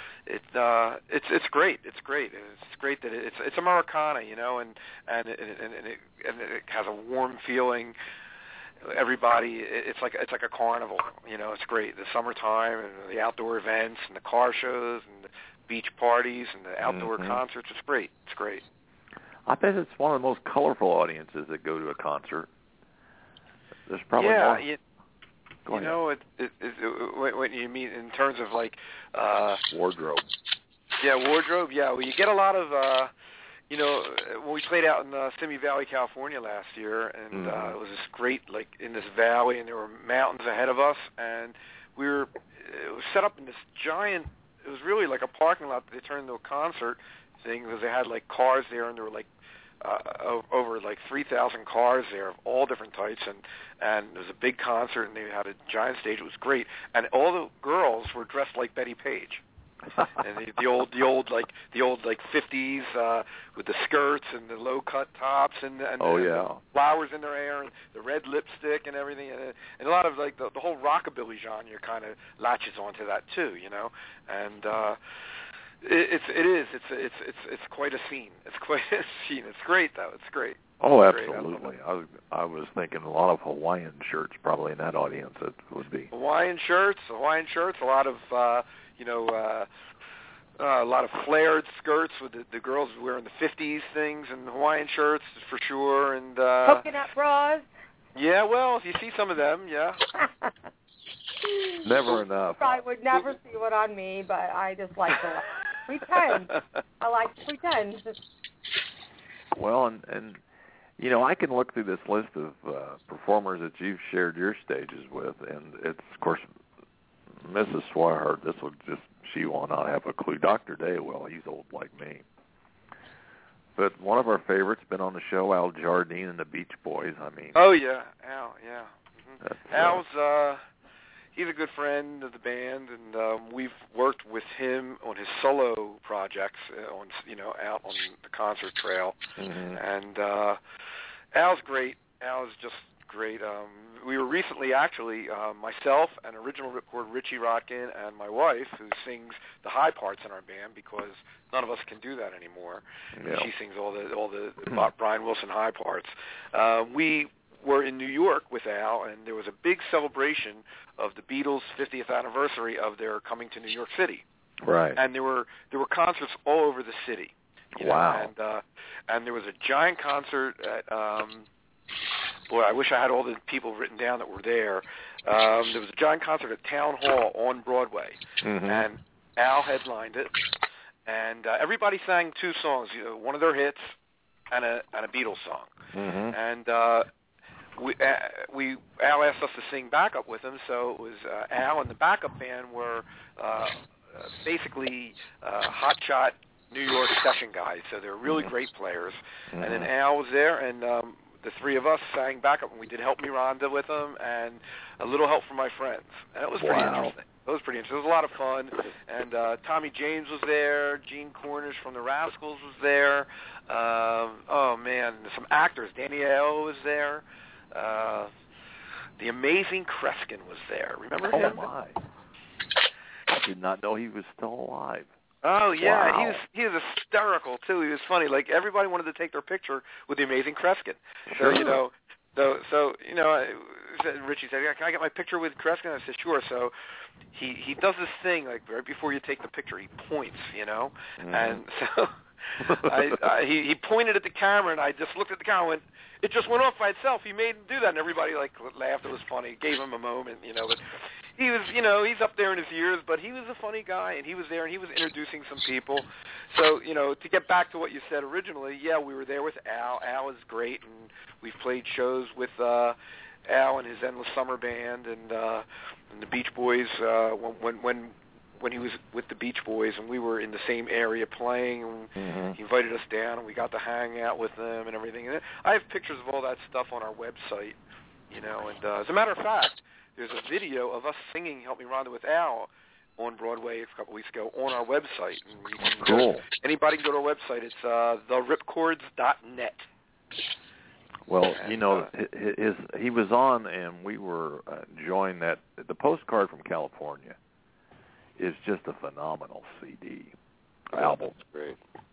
it uh, it's it's great. It's great. It's great that it's it's Americana, you know, and and and, and, and, it, and it has a warm feeling. Everybody, it's like it's like a carnival, you know. It's great. The summertime and the outdoor events and the car shows and the beach parties and the outdoor mm-hmm. concerts. It's great. It's great. I bet it's one of the most colorful audiences that go to a concert. There's probably yeah, more. you, Go you ahead. know, it, it, it, it, what you mean in terms of like uh, wardrobe. Yeah, wardrobe. Yeah, well, you get a lot of. Uh, You know, when we played out in uh, Simi Valley, California last year, and mm-hmm. uh, it was this great, like, in this valley, and there were mountains ahead of us, and we were it was set up in this giant, it was really like a parking lot that they turned into a concert thing, because they had, like, cars there, and there were, like, uh, over, like, three thousand cars there of all different types, and, and it was a big concert, and they had a giant stage. It was great, and all the girls were dressed like Betty Page. and the, the old, the old like the old like fifties uh, with the skirts and the low cut tops and and, oh, and yeah. the flowers in their hair and the red lipstick and everything, and, and a lot of like the, the whole rockabilly genre kind of latches onto that too, you know. And uh, it, it's it is it's it's it's it's quite a scene. It's quite a scene. It's great though. It's great. Oh, it's absolutely. great. I was I was thinking a lot of Hawaiian shirts probably in that audience. It would be Hawaiian shirts, Hawaiian shirts, a lot of. Uh, You know, uh, uh, a lot of flared skirts with the, the girls wearing the fifties things and Hawaiian shirts for sure. And uh, coconut bras. Yeah, well, if you see some of them, yeah. Never enough. I would never see one on me, but I just like to pretend. I like to pretend. Well, and and you know, I can look through this list of uh, performers that you've shared your stages with, and it's of course. Missus Swihart, this will just, she will not have a clue. Doctor Day, well, he's old like me. But one of our favorites, been on the show, Al Jardine and the Beach Boys, I mean. Oh, yeah, Al, yeah. Mm-hmm. Uh, Al's, uh, he's a good friend of the band, and um, we've worked with him on his solo projects, uh, on you know, out on the concert trail. Mm-hmm. And uh, Al's great. Al's just great. Um, we were recently, actually, uh, myself, an original ripcord, Richie Rotkin, and my wife, who sings the high parts in our band because none of us can do that anymore. Yeah. She sings all the all the Brian Wilson high parts. Uh, we were in New York with Al, and there was a big celebration of the Beatles' fiftieth anniversary of their coming to New York City. Right. And there were there were concerts all over the city. You know, wow. And uh, and there was a giant concert at. Um, Boy, I wish I had all the people written down that were there. Um, there was a giant concert at Town Hall on Broadway, mm-hmm. and Al headlined it. And uh, everybody sang two songs, you know, one of their hits and a and a Beatles song. Mm-hmm. And uh, we uh, we Al asked us to sing backup with him, so it was uh, Al and the backup band were uh, basically uh, hotshot New York session guys, so they were really mm-hmm. great players. Mm-hmm. And then Al was there, and um, the three of us sang backup, and we did Help Me Rhonda with them, and a little help from my friends. And it was pretty wow. interesting. It That was pretty interesting. It was a lot of fun. And uh, Tommy James was there. Gene Cornish from the Rascals was there. Uh, oh, man, some actors. Danny Aiello was there. Uh, the Amazing Kreskin was there. Remember oh, him? Oh, my. I did not know he was still alive. Oh yeah, wow. he was he was hysterical too. He was funny. Like everybody wanted to take their picture with the Amazing Kreskin. Sure. So you know, so so you know, I, Richie said, "Can I get my picture with Kreskin?" I said, "Sure." So he he does this thing like right before you take the picture, he points, you know, mm-hmm. and so I, I he he pointed at the camera, and I just looked at the camera and went, it just went off by itself. He made him do that, and everybody like laughed. It was funny. It gave him a moment, you know. But he was, you know, he's up there in his years, but he was a funny guy, and he was there, and he was introducing some people. So, you know, to get back to what you said originally, yeah, we were there with Al. Al is great, and we've played shows with uh, Al and his Endless Summer Band, and uh, and the Beach Boys uh, when when when. when he was with the Beach Boys, and we were in the same area playing, and mm-hmm. he invited us down, and we got to hang out with them and everything. And I have pictures of all that stuff on our website, you know, and uh, as a matter of fact, there's a video of us singing Help Me Rhonda with Al on Broadway a couple weeks ago on our website. And you can cool. Just, anybody can go to our website. It's uh, the ripcords dot net. Well, you know, his, he was on, and we were uh, enjoying that. The Postcard from California is just a phenomenal C D album. That's great.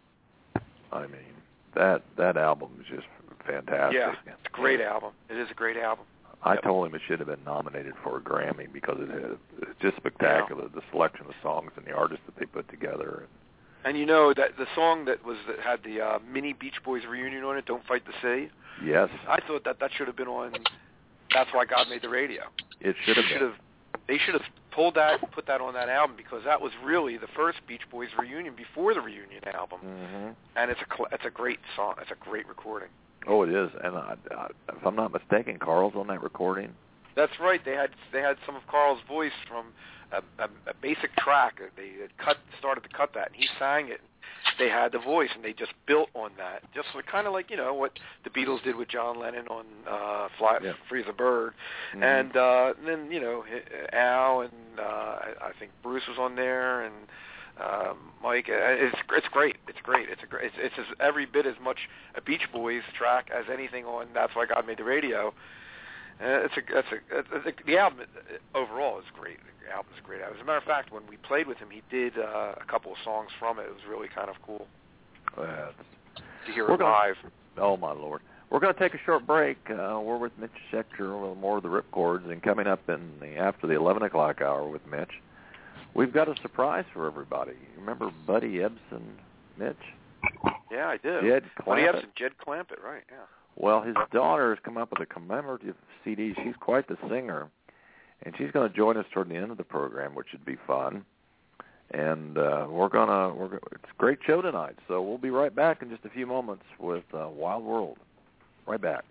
I mean, that that album is just fantastic. Yeah, it's a great album. It is a great album. I yep. told him it should have been nominated for a Grammy because it had, it's just spectacular, yeah. the selection of songs and the artists that they put together. And, and you know, that the song that was that had the uh, mini Beach Boys reunion on it, Don't Fight the Sea? Yes. I thought that that should have been on That's Why God Made the Radio. It should have should been. Have, they should have pulled that and put that on that album because that was really the first Beach Boys reunion before the reunion album. Mm-hmm. And it's a it's a great song. It's a great recording. Oh, it is. And I, I, if I'm not mistaken, Carl's on that recording. That's right. They had they had some of Carl's voice from a, a, a basic track. They had cut started to cut that, and he sang it. They had the voice, and they just built on that, just kind of like you know what the Beatles did with John Lennon on uh, "Fly yeah. Free as a Bird," mm-hmm. and, uh, and then you know Al and uh, I, I think Bruce was on there, and uh, Mike. It's it's great. It's great. It's a great. It's, it's as, every bit as much a Beach Boys track as anything on That's Why God Made the Radio. Uh, it's a, that's a, it's a, the album overall is great. The album is a great album. As a matter of fact, when we played with him, he did uh, a couple of songs from it. It was really kind of cool uh, to hear it gonna, live. Oh, my Lord. We're going to take a short break. Uh, we're with Mitch Schechter with more of the Ripcords, and coming up in the after the eleven o'clock hour with Mitch, we've got a surprise for everybody. You remember Buddy Ebsen, Mitch? Yeah, I do. Jed Clampett. Buddy Ebsen, Jed Clampett, right, yeah. Well, his daughter has come up with a commemorative C D. She's quite the singer, and she's going to join us toward the end of the program, which should be fun. And uh, we're gonna, we're gonna, it's a great show tonight. So we'll be right back in just a few moments with uh, Wild World. Right back.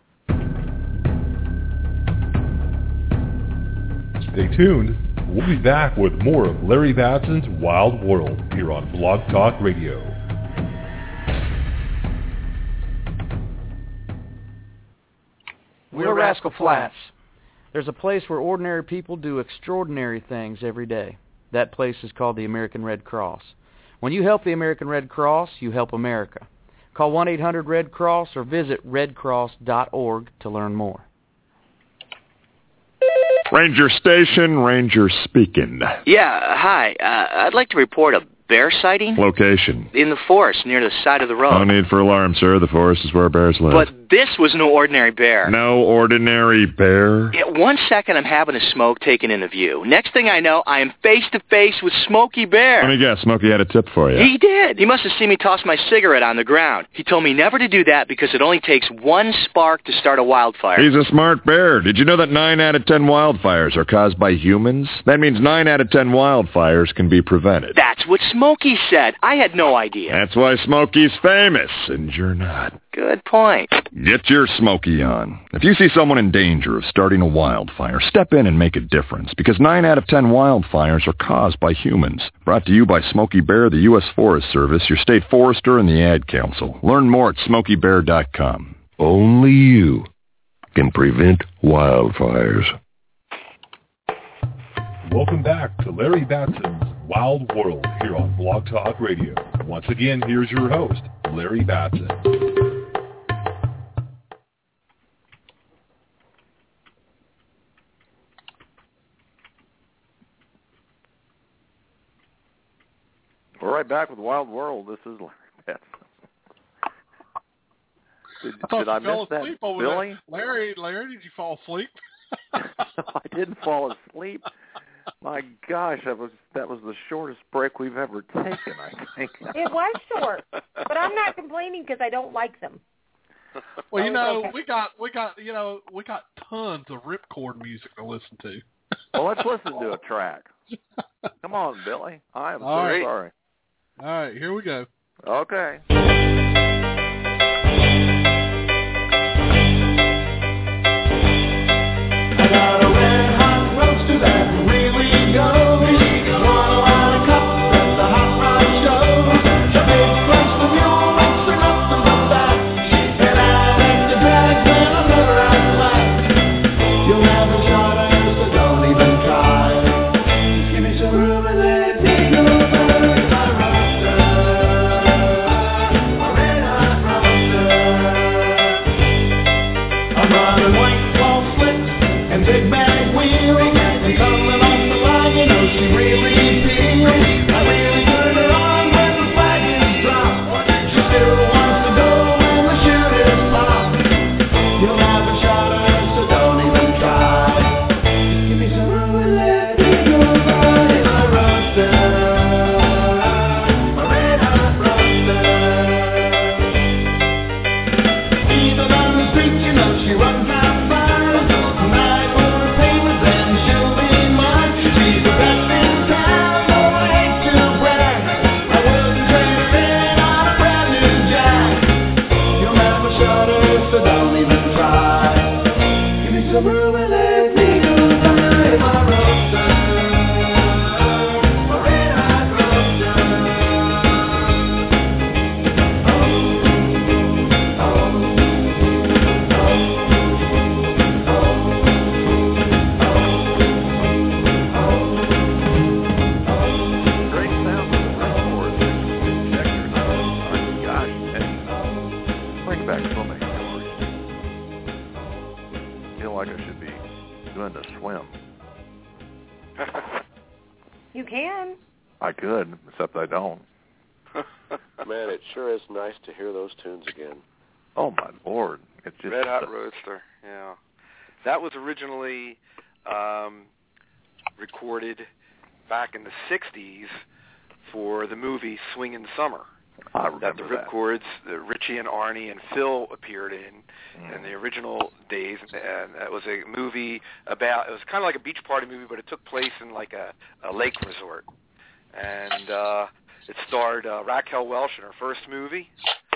Stay tuned. We'll be back with more of Larry Batson's Wild World here on Blog Talk Radio. We're Rascal Flats. There's a place where ordinary people do extraordinary things every day. That place is called the American Red Cross. When you help the American Red Cross, you help America. Call one eight hundred red cross or visit red cross dot org to learn more. Ranger Station, Ranger speaking. Yeah, hi. Uh, I'd like to report a bear sighting. Location? In the forest, near the side of the road. No need for alarm, sir. The forest is where bears live. But this was no ordinary bear. No ordinary bear? Yeah, one second I'm having a smoke taken in the view. Next thing I know, I am face-to-face with Smokey Bear. Let me guess, Smokey had a tip for you. He did. He must have seen me toss my cigarette on the ground. He told me never to do that because it only takes one spark to start a wildfire. He's a smart bear. Did you know that nine out of ten wildfires are caused by humans? That means nine out of ten wildfires can be prevented. That's what Smokey said. I had no idea. That's why Smokey's famous, and you're not. Good point. Get your Smokey on. If you see someone in danger of starting a wildfire, step in and make a difference, because nine out of ten wildfires are caused by humans. Brought to you by Smokey Bear, the U S Forest Service, your state forester, and the Ad Council. Learn more at smokey bear dot com. Only you can prevent wildfires. Welcome back to Larry Batson's Wild World here on Blog Talk Radio. Once again, here's your host, Larry Batson. We're right back with Wild World. This is Larry Batson. Did I, did I fell miss that, asleep over Billy? That. Larry, Larry, did you fall asleep? I didn't fall asleep. My gosh, that was that was the shortest break we've ever taken, I think. It was short, but I'm not complaining because I don't like them. Well, you know, okay. we got we got you know we got tons of ripcord music to listen to. Well, let's listen to a track. Come on, Billy. I am so All right. sorry. All right, here we go. Okay. I got a red hot roaster that really goes. One line of cups at the hot rod show. The big crunch, the mule wakes her nothing but that. And I like the drag, then I'll never act flat. You'll never shot her, so don't even try. Just give me some room and let me go by. My roaster, my red hot roaster. I'm running white wall slips and big bag wheels, and coming off the line, you know she really feels. I really turn her on when the flag is dropped. She still wants to go when the shoot is popped. You'll never shot her, so don't even try. Just give me some room and let me go by. My roaster, my red hot roaster. Even on the street, you know she runs out fire. Some room and let me go by. My roaster, my red hot roaster. Oh, oh, oh, oh, oh. Great sound from the ripcord. Check your notes. My gosh, and bring back so many stories. I feel like I should be doing the swim. You can. I could, except I don't. Man, it sure is nice to hear those tunes again. Oh my Lord! It's just Red Hot Roadster. Yeah, that was originally um, recorded back in the sixties for the movie Swingin' Summer. I That the remember that. ripcords, that Richie and Arnie and Phil appeared in Mm. in the original days, and it was a movie about. It was kind of like a beach party movie, but it took place in like a, a lake resort, and uh, it starred uh, Raquel Welch in her first movie.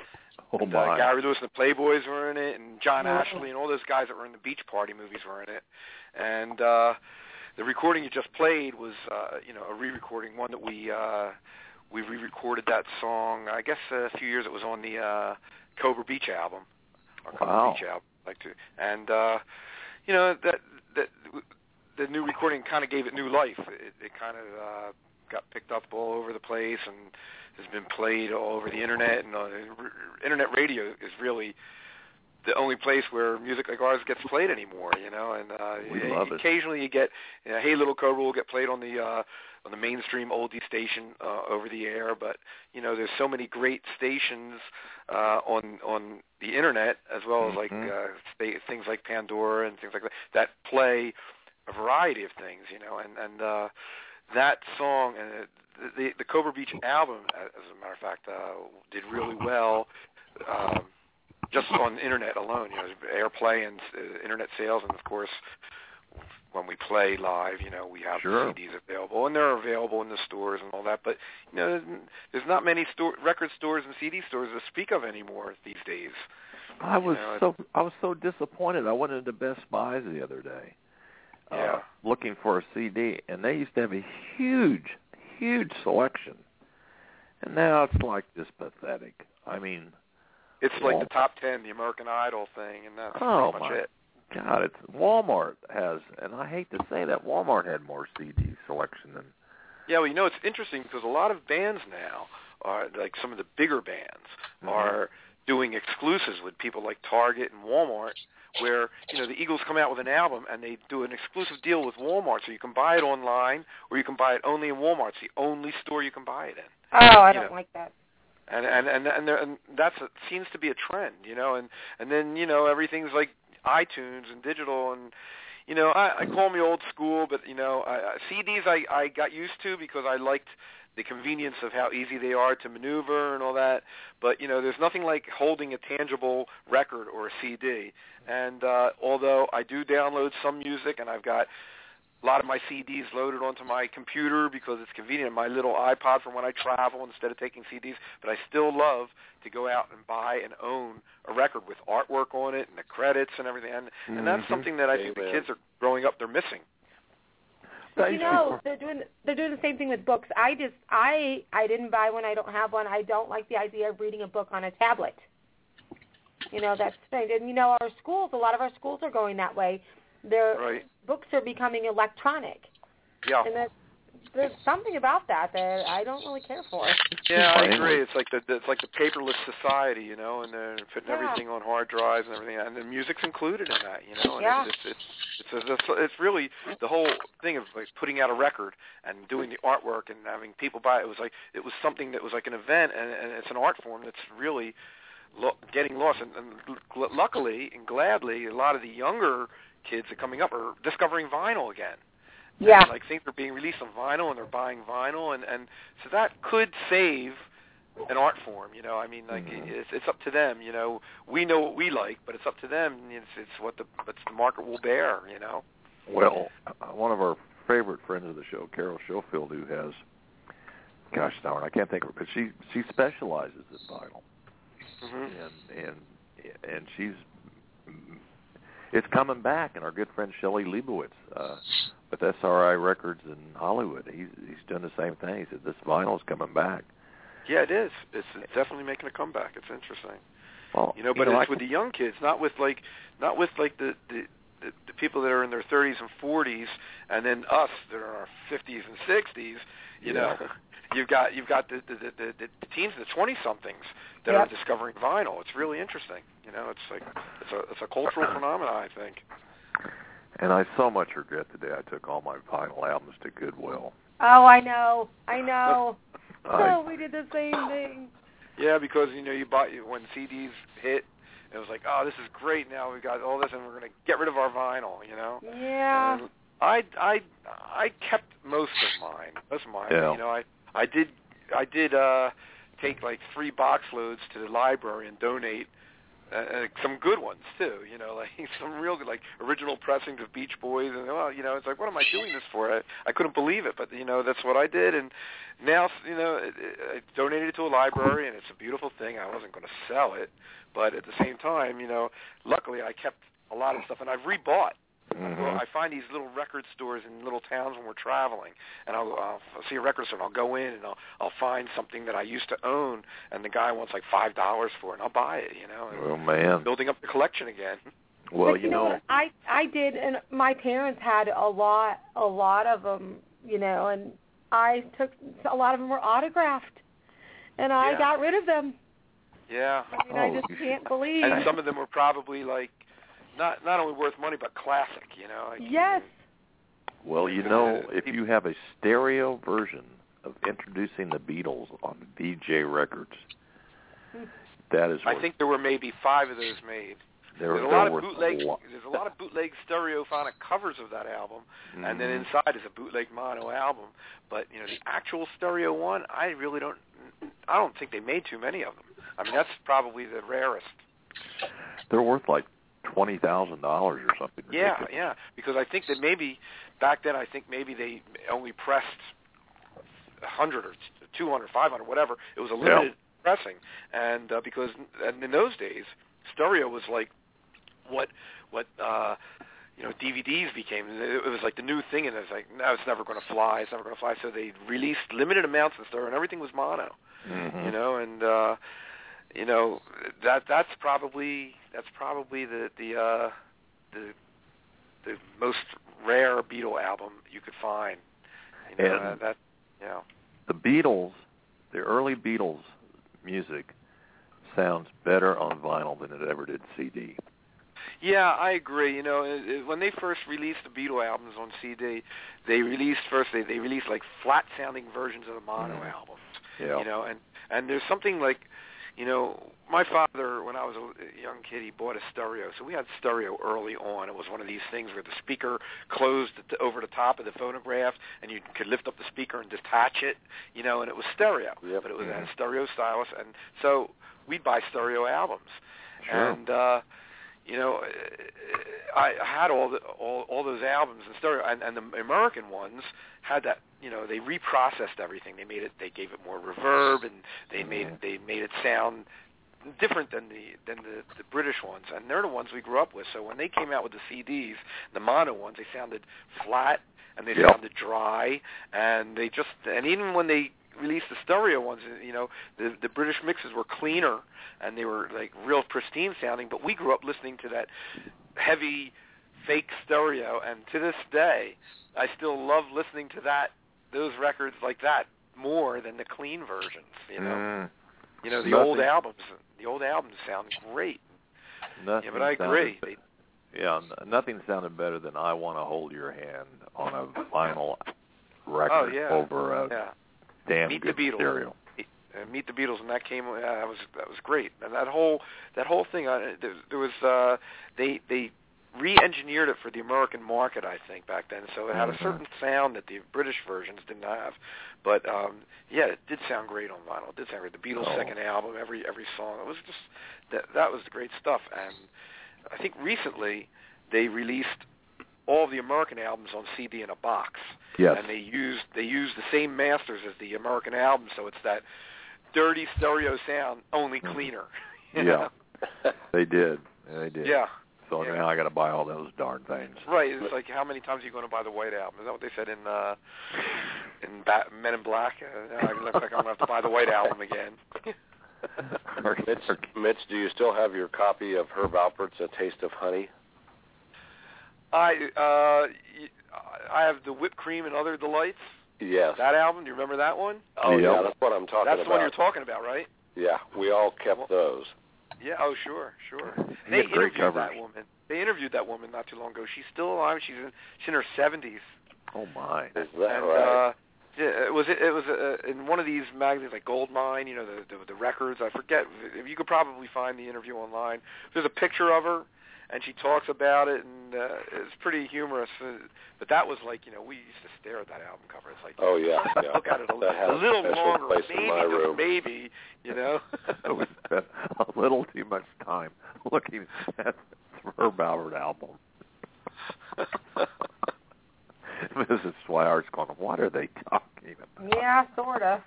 Oh and, my! uh, Gary Lewis and the Playboys were in it, and John Oh. Ashley and all those guys that were in the beach party movies were in it, and uh, the recording you just played was, uh, you know, a re-recording, one that we. Uh, We re-recorded that song. I guess a few years it was on the uh, Cobra Beach album, or Cobra Wow. Beach album, like to. And uh, you know that that the new recording kind of gave it new life. It, it kind of uh, got picked up all over the place and has been played all over the internet. And uh, r- internet radio is really the only place where music like ours gets played anymore. You know, and uh, We love it. occasionally you get, you know, Hey Little Cobra will get played on the. Uh, on the mainstream oldie station uh, over the air, but you know there's so many great stations uh, on on the internet as well as like Mhm. uh, sta- things like Pandora and things like that that play a variety of things, you know, and and uh, that song and uh, the the Cobra Beach album, as a matter of fact, uh, did really well. Um, just on the internet alone, you know, airplay and uh, internet sales, and of course. When we play live, you know, we have Sure. C Ds available, and they're available in the stores and all that. But you know, there's not many store, record stores and C D stores to speak of anymore these days. I was You know, so I was so disappointed. I went into Best Buys the other day, Yeah. uh, looking for a C D, and they used to have a huge, huge selection, and now it's like just pathetic. I mean, It's like well, the top ten, the American Idol thing, and that's oh pretty much my it. God, it's Walmart has, and I hate to say that Walmart had more C D selection than. Yeah, well, you know, it's interesting because a lot of bands now are like some of the bigger bands mm-hmm. are doing exclusives with people like Target and Walmart, where you know the Eagles come out with an album and they do an exclusive deal with Walmart, so you can buy it online or you can buy it only in Walmart. It's the only store you can buy it in. Oh, I you don't know. like that. And and and and, there, and that's a, seems to be a trend, you know. And and then you know everything's like iTunes and digital, and you know I, I call me old school, but you know I, C Ds I I got used to because I liked the convenience of how easy they are to maneuver and all that. But you know there's nothing like holding a tangible record or a C D. And uh, although I do download some music, and I've got a lot of my C Ds loaded onto my computer because it's convenient, my little iPod for when I travel instead of taking C Ds, but I still love to go out and buy and own a record with artwork on it and the credits and everything, and, and that's Mm-hmm. something that I think Amen. the kids are growing up, they're missing. But you know, they're doing they're doing the same thing with books. I just I I didn't buy one. I don't have one. I don't like the idea of reading a book on a tablet. You know, that's strange. And you know, our schools, a lot of our schools are going that way. Their right. books are becoming electronic. Yeah. And that, there's something about that that I don't really care for. Yeah, I agree. It's like the, the it's like the paperless society, you know, and they're putting Yeah. everything on hard drives and everything, and the music's included in that, you know. And Yeah. It's it's it's, it's, it's it's really the whole thing of like putting out a record and doing the artwork and having people buy it. It was like it was something that was like an event, and, and it's an art form that's really lo- getting lost. And, and l- luckily and gladly, a lot of the younger kids that are coming up are discovering vinyl again. Yeah. And, like things are being released on vinyl, and they're buying vinyl, and, and so that could save an art form. You know, I mean, like Mm-hmm. it's it's up to them. You know, we know what we like, but it's up to them. It's it's what the what's the market will bear. You know. Well, uh, one of our favorite friends of the show, Carol Schofield, who has, gosh darn, I can't think of her, but she she specializes in vinyl, Mm-hmm. and and and she's it's coming back. And our good friend Shelley Leibowitz uh, with S R I Records in Hollywood, he's he's doing the same thing. He said this vinyl's coming back. Yeah, it is. It's, it's definitely making a comeback. It's interesting. Well, you know, but you know, it's I with can, the young kids, not with like not with like the, the the the people that are in their thirties and forties, and then us that are in our fifties and sixties. You Yeah. know, you've got you've got the the, the, the, the teens, the twenty somethings that Yep. are discovering vinyl. It's really interesting. You know, it's like it's a it's a cultural phenomenon, I think. and I so much regret the day I took all my vinyl albums to Goodwill. Oh, I know. I know. I, Oh, we did the same thing. Yeah, because you know you bought when C Ds hit, it was like, oh, this is great. Now we've got all this, and we're going to get rid of our vinyl. You know. Yeah. And I I I kept most of mine. Most of mine. Yeah. You know, I I did I did uh, take like three box loads to the library and donate. Uh, some good ones too, you know, like some real good, like original pressings of Beach Boys, and well, you know, it's like, what am I doing this for? I, I couldn't believe it, but you know, that's what I did, and now, you know, it, it, I donated it to a library, and it's a beautiful thing. I wasn't going to sell it, but at the same time, you know, luckily I kept a lot of stuff, and I've rebought. Mm-hmm. Well, I find these little record stores in little towns when we're traveling, and I'll, I'll see a record store, and I'll go in, and I'll, I'll find something that I used to own, and the guy wants like five dollars for it, and I'll buy it, you know. And oh man, building up the collection again. Well, but you, you know, know, what? I I did, and my parents had a lot a lot of them, you know, and I took a lot of them were autographed, and I Yeah. got rid of them. Yeah. I mean, Oh, I just you can't believe. And some of them were probably like not not only worth money but classic, you know. Like, Yes. well, you know, if you have a stereo version of Introducing the Beatles on V J Records, that is. I worth, think there were maybe five of those made. there, There's a they're lot of worth bootleg. A lot. There's a lot of bootleg stereophonic covers of that album, Mm-hmm. and then inside is a bootleg mono album. But you know, the actual stereo one, I really don't. I don't think they made too many of them. I mean, that's probably the rarest. They're worth like twenty thousand dollars or something. Yeah, ridiculous. yeah. Because I think that maybe back then, I think maybe they only pressed a hundred or two hundred, five hundred, whatever. It was a limited Yeah. pressing, and uh, because and in those days, stereo was like what what uh, you know D V Ds became. It was like the new thing, and it was like, no, it's never going to fly. It's never going to fly. So they released limited amounts of stereo, and everything was mono. Mm-hmm. You know, and uh, you know that that's probably that's probably the the uh, the the most rare Beatle album you could find. You know, and that, you know. The Beatles, the early Beatles music sounds better on vinyl than it ever did C D. Yeah, I agree. You know, it, it, when they first released the Beatle albums on C D, they released first they, they released like flat sounding versions of the mono mm. albums. Yeah. You know, and and there's something like, you know, my father, when I was a young kid, he bought a stereo. So we had stereo early on. It was one of these things where the speaker closed over the top of the phonograph, and you could lift up the speaker and detach it, you know, and it was stereo. Yep. But it was mm-hmm. a stereo stylus, and so we'd buy stereo albums. Sure. And, uh, you know, I had all the, all, all those albums in stereo, and, and the American ones had that. You know, they reprocessed everything. They made it. They gave it more reverb, and they made it, they made it sound different than the than the, the British ones. And they're the ones we grew up with. So when they came out with the C Ds, the mono ones, they sounded flat and they yep. sounded dry, and they just and even when they released the stereo ones, you know, the the British mixes were cleaner and they were like real pristine sounding. But we grew up listening to that heavy fake stereo, and to this day, I still love listening to that. Those records like that more than the clean versions, you know. Mm. You know, the Nothing. old albums, the old albums sound great. Nothing yeah, but I agree. Sounded, yeah, nothing sounded better than "I Want to Hold Your Hand" on a vinyl record oh, yeah. over a yeah. damn Meet good the Beatles. stereo. Uh, Meet the Beatles, and that came. Uh, that was that was great. And that whole that whole thing, uh, there, there was uh, they they. re-engineered it for the American market, I think, back then. So it had a certain sound that the British versions didn't have. But um, yeah, it did sound great on vinyl. It did sound great. The Beatles' oh. second album, every every song, it was just that that was great stuff. And I think recently they released all of the American albums on C D in a box. Yes. And they used they used the same masters as the American album, so it's that dirty stereo sound, only cleaner. You know? Yeah, they did. They did. Yeah. So yeah. now I got to buy all those darn things. Right. It's like, how many times are you going to buy the White Album? Is that what they said in uh, in ba- Men in Black? Uh, it looks like I'm going to have to buy the White Album again. Mitch, Mitch, do you still have your copy of Herb Alpert's A Taste of Honey? I uh, I have the Whipped Cream and Other Delights. Yes. That album. Do you remember that one? Oh, yeah, yeah that's what I'm talking that's about. That's the one you're talking about, right? Yeah, we all kept those. Yeah. Oh, sure, sure. He they had great interviewed coverage. that woman. They interviewed that woman not too long ago. She's still alive. She's in, she's in her seventies. Oh my! Is that and, right? Uh, yeah, it was it was uh, in one of these magazines like Goldmine. You know, the, the the records. I forget. You could probably find the interview online. There's a picture of her, and she talks about it, and uh, it's pretty humorous. Uh, but that was like, you know, we used to stare at that album cover. It's like, oh yeah, yeah. look at it a, a little a longer, place maybe in my just room. maybe, you know. We spent a little too much time looking at the Herb Albert album. Missus Swire's going, what are they talking about? Yeah, sort of.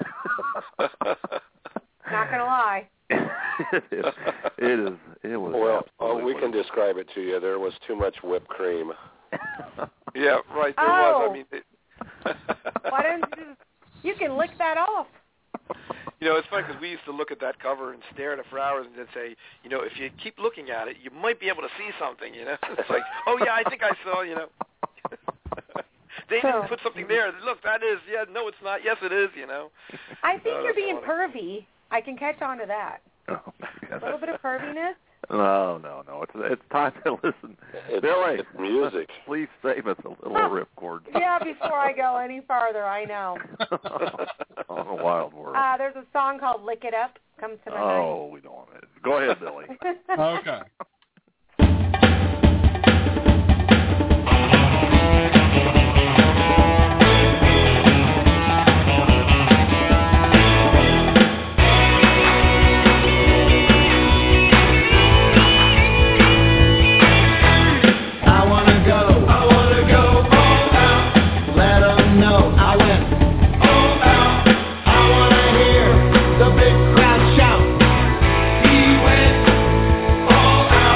Not going to lie. it is. It is. It was. Well, uh, we wonderful. can describe it to you. There was too much whipped cream. Yeah, right. There oh. was. I mean, it, why don't you? You can lick that off. You know, it's funny because we used to look at that cover and stare at it for hours and then say, you know, if you keep looking at it, you might be able to see something. You know, it's like, oh yeah, I think I saw. You know. They didn't put something there. Look, that is, yeah, no, it's not. Yes, it is, you know. I think uh, you're being funny. pervy. I can catch on to that. Oh, a little bit of perviness. No, no, no. It's it's time to listen. It's, Billy, it's music. Please save us a little ripcord. Yeah, before I go any farther, I know. On a wild world. Uh, there's a song called "Lick It Up." Comes to my mind. Oh, we don't want it. Go ahead, Billy. Okay. The big crowd shout. He went all out.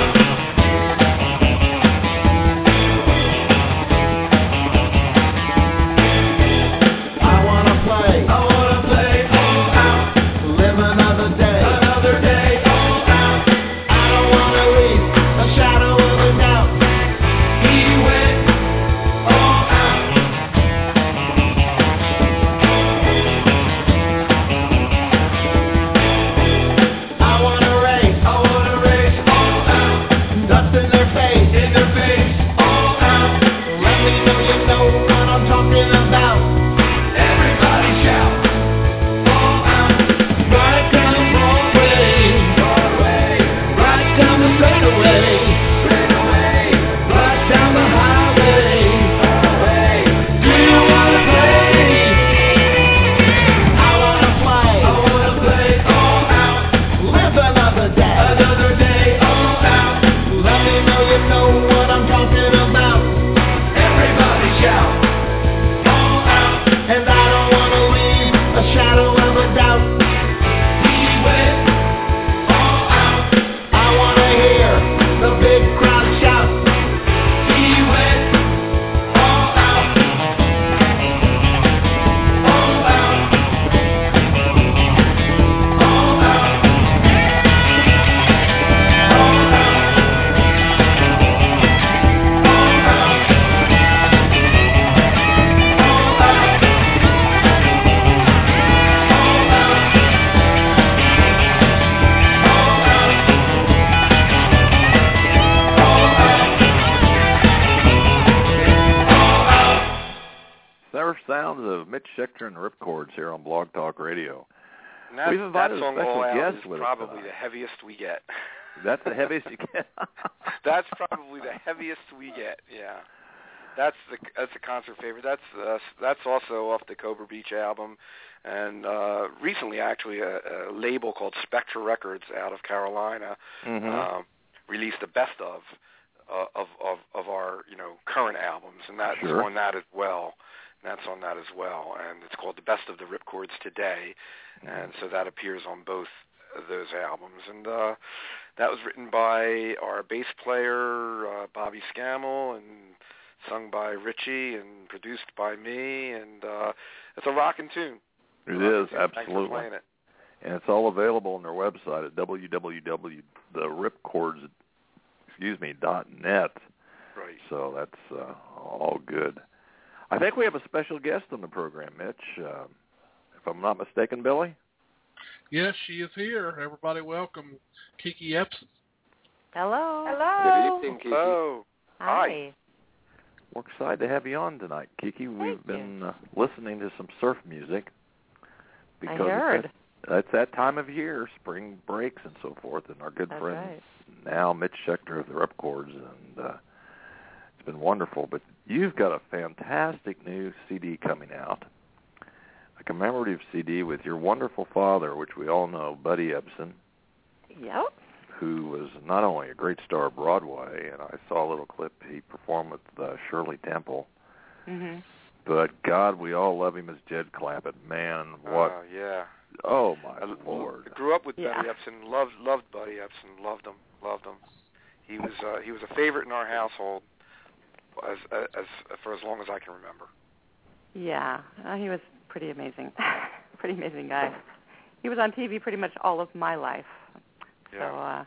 sounds of Mitch Schechter and the Ripcords here on Blog Talk Radio. And that, We've invited that song a special all out guest is with us probably tonight. the heaviest we get. That's the heaviest you get? That's probably the heaviest we get, yeah. That's the that's a concert favorite. That's uh, that's also off the Cobra Beach album, and uh, recently actually a, a label called Spectra Records out of Carolina mm-hmm. uh, released the best of, uh, of of of our you know current albums, and that's Sure. on that as well. And that's on that as well, and it's called The Best of the Ripcords Today, and so that appears on both of those albums. And uh, that was written by our bass player uh, Bobby Scammell and sung by Richie and produced by me, and uh, it's a rockin' tune. It rockin' is, tune. absolutely. Thanks for playing it. And it's all available on their website at w w w dot the ripcords excuse me, dot net. Right. So that's uh, all good. I think we have a special guest on the program, Mitch. Uh, if I'm not mistaken, Billy? Yes, she is here. Everybody welcome Kiki Epson. Hello. Good evening, Kiki. Hello. Hi. We're excited to have you on tonight, Kiki. Thank We've you. been uh, listening to some surf music. I heard. It's that, it's that time of year, spring breaks and so forth, and our good That's friend right. now, Mitch Schechter of the Ripcords, and uh, it's been wonderful. But you've got a fantastic new C D coming out, a commemorative C D with your wonderful father, which we all know, Buddy Ebsen. Yep. Who was not only a great star of Broadway, and I saw a little clip he performed with uh, Shirley Temple, Mhm. but God, we all love him as Jed Clampett. Man, what? Uh, yeah. Oh my I, Lord! I grew up with Yeah. Buddy Ebsen. Loved loved Buddy Ebsen. Loved him. Loved him. He was uh, he was a favorite in our household as, as as for as long as I can remember. Yeah, uh, he was pretty amazing. Pretty amazing guy. He was on T V pretty much all of my life. So uh,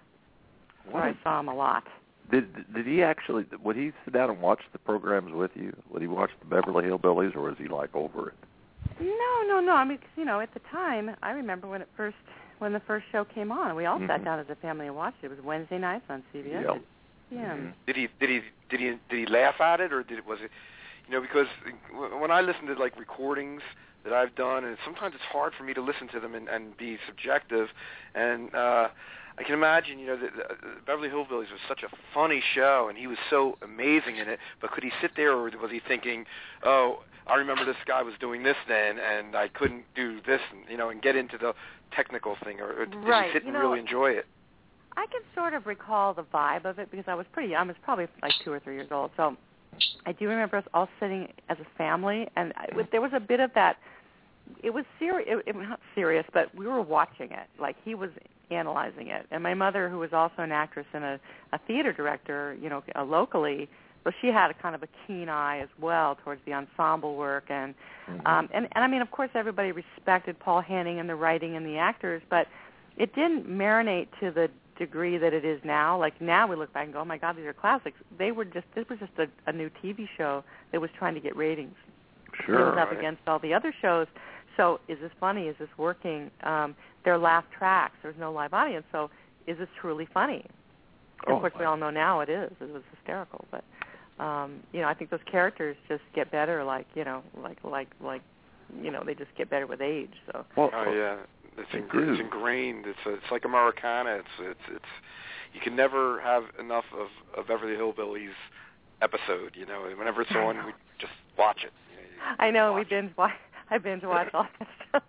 so I saw him a lot. Did did he actually? Would he sit down and watch the programs with you? Would he watch the Beverly Hillbillies, or was he like over it? No, no, no. I mean, 'cause, you know, at the time, I remember when it first when the first show came on, we all Mhm. sat down as a family and watched it. It was Wednesday nights on C B S. Yep. Yeah. Did he did he did he did he laugh at it, or did it was it you know because when I listen to like recordings that I've done, and sometimes it's hard for me to listen to them and, and be subjective, and uh, I can imagine you know the, the Beverly Hillbillies was such a funny show, and he was so amazing in it. But could he sit there, or was he thinking, oh, I remember this guy was doing this then, and I couldn't do this, and, you know, and get into the technical thing, or, or did Right, he sit you and know, really enjoy it? I can sort of recall the vibe of it because I was pretty young. I was probably like two or three years old. So I do remember us all sitting as a family, and I, there was a bit of that. It was serious. It, it was not serious, but we were watching it. Like he was analyzing it, and my mother, who was also an actress and a, a theater director, you know, uh, locally, well, she had a kind of a keen eye as well towards the ensemble work, and Mhm. um, and and I mean, of course, everybody respected Paul Hanning and the writing and the actors, but it didn't marinate to the degree that it is now. Like now, we look back and go, "Oh my God, these are classics." They were just this was just a, a new T V show that was trying to get ratings. Sure. It was up right. against all the other shows. So is this funny? Is this working? Um, they're laugh tracks. There's no live audience. So is this truly funny? And Oh, of course, we my. all know now it is. It was hysterical. But um, you know, I think those characters just get better. Like you know, like like like you know, they just get better with age. So Well, Oh yeah, it's, They ingr- do. it's ingrained. It's a, it's like Americana. It's it's it's you can never have enough of a Beverly Hillbillies episode. You know, whenever it's on, we just watch it. You know, you I know we watch binge watch. I binge watch all that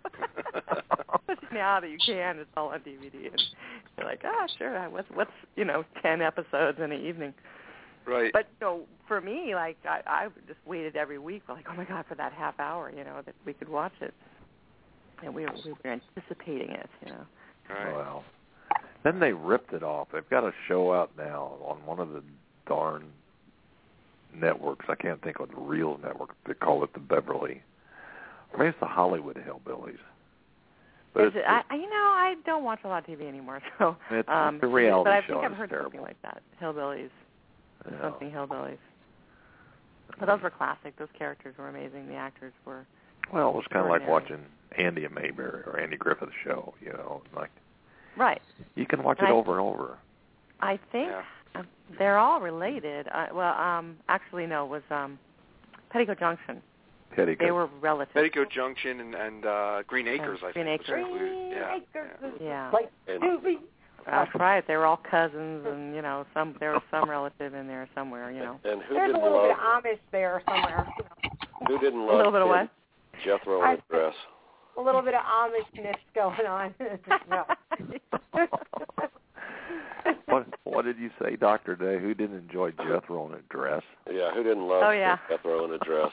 stuff. Especially now that you can, it's all on D V D, and you're like, ah, sure. What's what's you know, ten episodes in an evening. Right. But you know, for me, like I, I just waited every week, for like, oh my God, for that half hour, you know, that we could watch it, and we we were anticipating it, you know. Right. Well, then they ripped it off. They've got a show out now on one of the darn networks. I can't think of the real network. They call it the Beverly. I mean, it's the Hollywood Hillbillies. But Is it's, it, I, I- you know, I don't watch a lot of T V anymore, so it's um, the reality but I show. think I've is heard terrible. something like that. Hillbillies, Yeah. something Hillbillies. But those were classic. Those characters were amazing. The actors were. Well, it was kind of like extraordinary. watching Andy and Mayberry or Andy Griffith's show. You know, like Right. you can watch And it I- over and over. I think Yeah. uh, they're all related. Uh, well, um, actually, no, it was um, Petticoat Junction. Petticoat. They were relatives. Petticoat Junction and, and uh, Green Acres, uh, I Green think. Acres. Green yeah. Acres. Yeah. Like, And, That's right. They were all cousins, and you know, some there was some relative in there somewhere. You know. and who there's a didn't little love bit of Amish there somewhere. You know. who didn't A love little bit of what? Jethro in a dress? A little bit of Amishness going on. what, what did you say, Doctor Day? Who didn't enjoy Jethro in a dress? Yeah, who didn't love Oh, yeah. Jethro in a dress?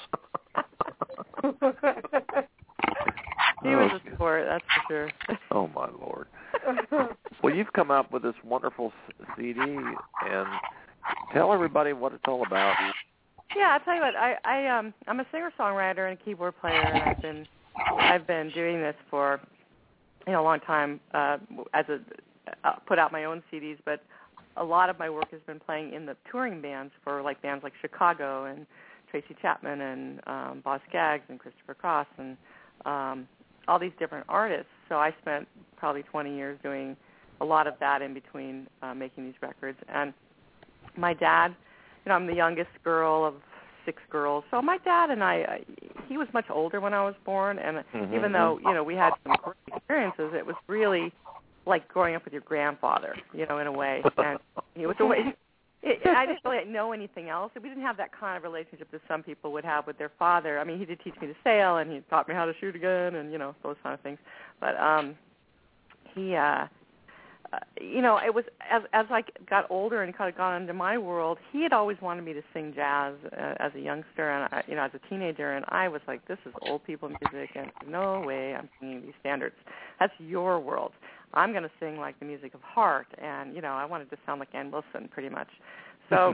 He was a sport, that's for sure. Oh, my Lord. Well, you've come up with this wonderful C D, and tell everybody what it's all about. Yeah, I'll tell you what. I, I um I'm a singer-songwriter and a keyboard player, and I've been I've been doing this for you know a long time. Uh, as a uh, put out my own C Ds, but a lot of my work has been playing in the touring bands for like bands like Chicago and Tracy Chapman and um, Boz Scaggs and Christopher Cross and um, all these different artists. So I spent probably twenty years doing a lot of that in between uh, making these records. And my dad, you know, I'm the youngest girl of six girls. So my dad and I, uh, he was much older when I was born, and mm-hmm. even though, you know, we had some great experiences, it was really like growing up with your grandfather, you know, in a way. And he was a way. It, I didn't really know anything else. We didn't have that kind of relationship that some people would have with their father. I mean, he did teach me to sail, and he taught me how to shoot a gun, and, you know, those kind of things. But um, he, uh, uh, you know, it was as as I got older and kind of got into my world, he had always wanted me to sing jazz uh, as a youngster and, I, you know, as a teenager, and I was like, this is old people music, and no way I'm singing these standards. That's your world. I'm going to sing like the music of heart, and, you know, I wanted to sound like Ann Wilson pretty much. So,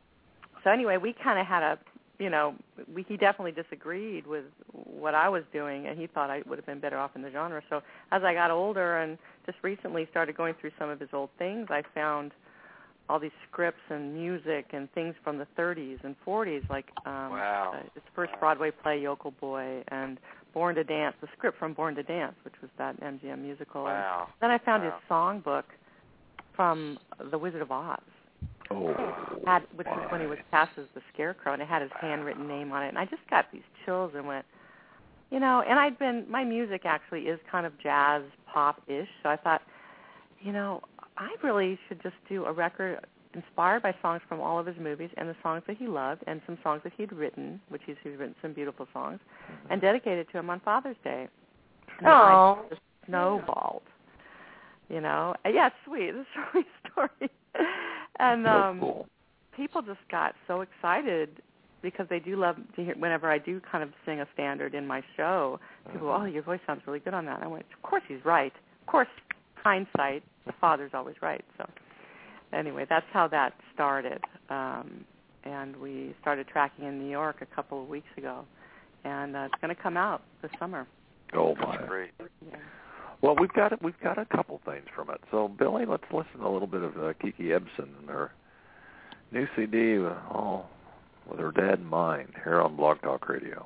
so anyway, we kind of had a, you know, we, he definitely disagreed with what I was doing, and he thought I would have been better off in the genre. So as I got older and just recently started going through some of his old things, I found all these scripts and music and things from the thirties and forties, like um, wow. uh, his first Broadway play, Yokel Boy, and Born to Dance, the script from Born to Dance, which was that M G M musical. Wow. And then I found wow. his songbook from The Wizard of Oz. Oh, had, which was when he was cast as the Scarecrow, and it had his handwritten name on it. And I just got these chills and went, you know, and I'd been, my music actually is kind of jazz pop-ish, so I thought, you know, I really should just do a record inspired by songs from all of his movies and the songs that he loved and some songs that he'd written, which he's, he's written some beautiful songs, mm-hmm. and dedicate it to him on Father's Day. And oh, I just snowballed. You know, yeah, it's sweet. It's a sweet story. And um, cool. people just got so excited because they do love to hear, whenever I do kind of sing a standard in my show, people go, oh, your voice sounds really good on that. And I went, of course he's right. Of course, hindsight, the father's always right. So anyway, that's how that started. Um, and we started tracking in New York a couple of weeks ago. And uh, it's going to come out this summer. Oh, my. Great. Yeah. Well, we've got we've got a couple things from it. So, Billy, let's listen to a little bit of uh, Kiki Ebsen and her new C D, uh, oh, with her dad in mind, here on Blog Talk Radio.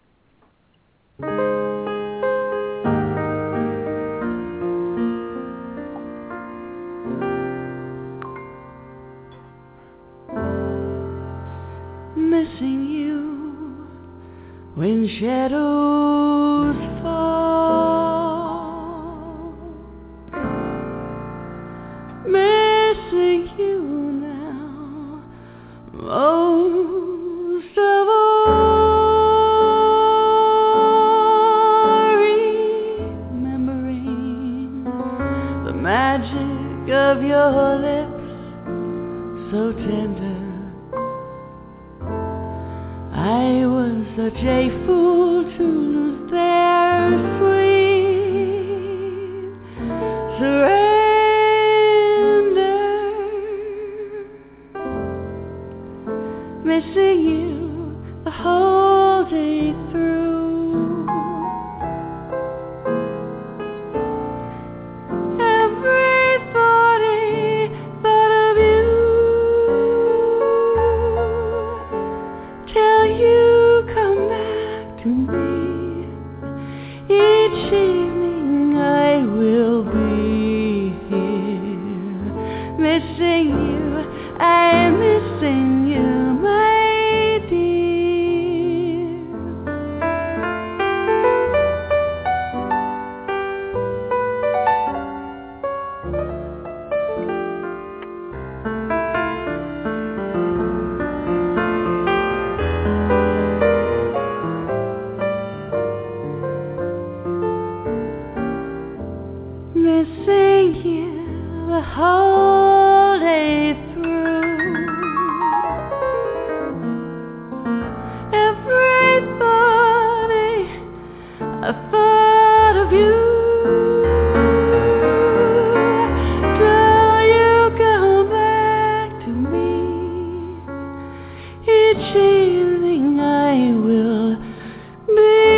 Missing you when shadows fall. Missing you now, most of all, remembering the magic of your lips, so tender. I was such a fool to lose their sweet surrender. Missing you the whole day through. Every thought, a thought of you, till you come back to me. Each evening I will be here, missing you. I'm missing you, my dear. I thought of you. Till you come back to me. Each evening I will be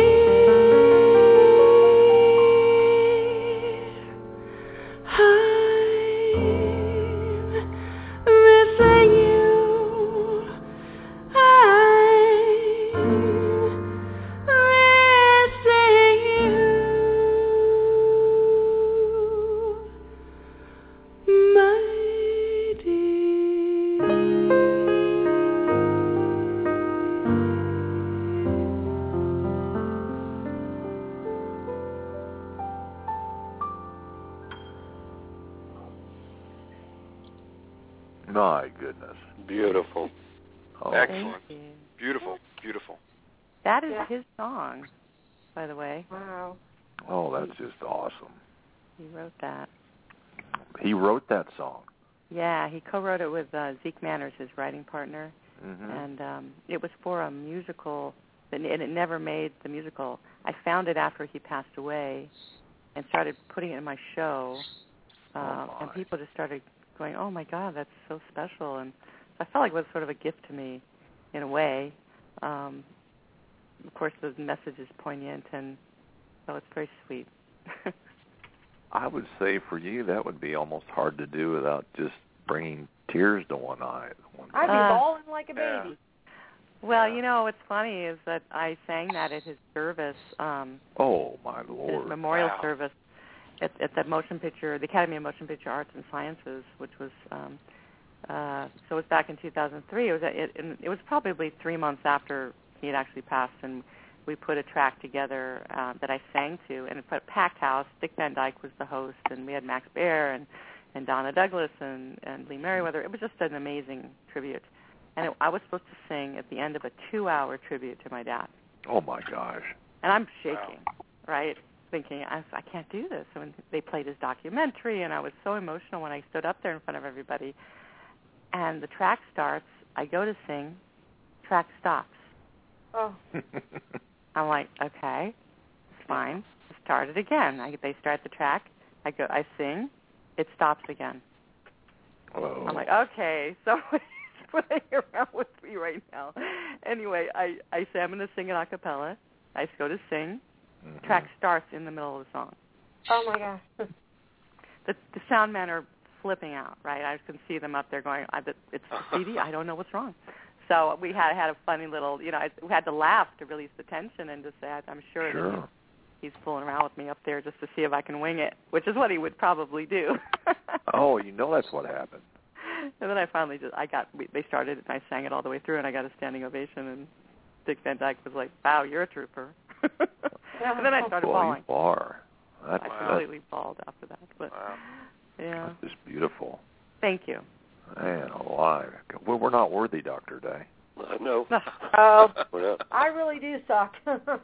My goodness. Beautiful. Oh. Excellent. Beautiful. Beautiful. That is Yeah. his song, by the way. Wow. Oh, that's just awesome. He wrote that. He wrote that song. Yeah, he co-wrote it with uh, Zeke Manners, his writing partner, Mm-hmm. and um, it was for a musical, and it never made the musical. I found it after he passed away, and started putting it in my show, uh, Oh, my. and people just started going, "Oh my God, that's so special!" And I felt like it was sort of a gift to me, in a way. Um, of course, the message is poignant, and so it's very sweet. I would say for you that would be almost hard to do without just bringing tears to one eye. One I'd be Uh, bawling like a yeah. baby. Well, you know, what's funny is that I sang that at his service, um, Oh, my his Lord. memorial Wow. service at, at the Motion Picture, the Academy of Motion Picture Arts and Sciences, which was, um, uh, so it was back in two thousand three. It was, it, it was probably three months after he had actually passed, and we put a track together uh, that I sang to, and it put a packed house. Dick Van Dyke was the host, and we had Max Baer and, and Donna Douglas and, and Lee Merriweather. It was just an amazing tribute. And it, I was supposed to sing at the end of a two-hour tribute to my dad. Oh, my gosh. And I'm shaking, right, thinking, I, I can't do this. And when they played his documentary, and I was so emotional when I stood up there in front of everybody. And the track starts. I go to sing. Track stops. Oh. I'm like, okay, it's fine. Start it again. I, they start the track. I go. I sing. It stops again. Whoa. I'm like, okay, somebody's playing around with me right now. Anyway, I, I say I'm going to sing it a cappella. I go to sing. Mm-hmm. Track starts in the middle of the song. Oh, my gosh. The, the sound men are flipping out, right? I can see them up there going, I, it's the C D. I don't know what's wrong. So we had had a funny little, you know, I, we had to laugh to release the tension and to say, I'm sure, Sure. that he's, he's fooling around with me up there just to see if I can wing it, which is what he would probably do. Oh, you know that's what happened. And then I finally just, I got, we, they started and I sang it all the way through and I got a standing ovation and Dick Van Dyke was like, wow, you're a trooper. And then I started Well, bawling. you are. That's, I that's, completely bawled after that. But Wow. yeah, that's just beautiful. thank you. Man alive. Well, we're not worthy, Doctor Day. Uh, no. Oh, We're not. I really do suck.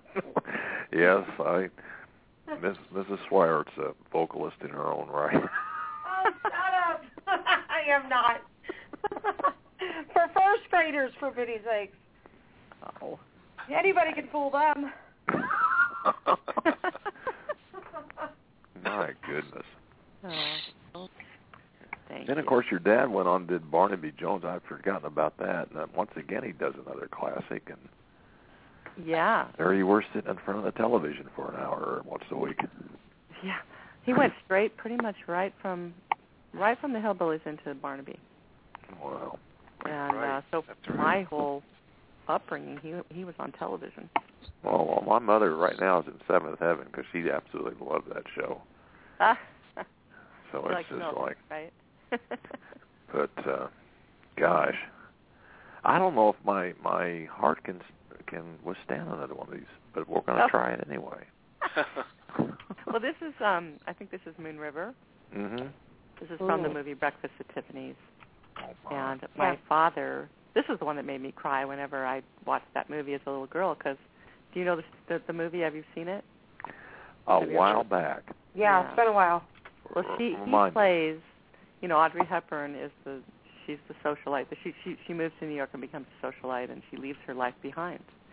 Yes, I. Miss, Missus Swirett's a vocalist in her own right. Oh, shut up. I am not. For first graders, for pity's sakes. Oh. Anybody can fool them. My goodness. Oh, thank Then, of you. course, your dad went on and did Barnaby Jones. I'd forgotten about that. And then once again, he does another classic. And Yeah. there you were sitting in front of the television for an hour once a week. Yeah. He went straight, pretty much right from, right from the Hillbillies into Barnaby. Wow. And Right. uh, so That's right. my whole upbringing, he he was on television. Well, well, my mother right now is in seventh heaven because she absolutely loved that show. Ah. So You it's like just milk, like, right? but uh, gosh, I don't know if my my heart can can withstand another one of these, but we're going to Oh. try it anyway. Well, this is um I think this is Moon River. Mhm. This is from the Ooh. movie Breakfast at Tiffany's. Oh my. And my Yeah. father, this is the one that made me cry whenever I watched that movie as a little girl. Because, do you know the, the the movie? Have you seen it? A Have you while ever- back. Yeah, Yeah. it's been a while. Well, she he Remind me. plays, you know, Audrey Hepburn is the she's the socialite. She she she moves to New York and becomes a socialite, and she leaves her life behind.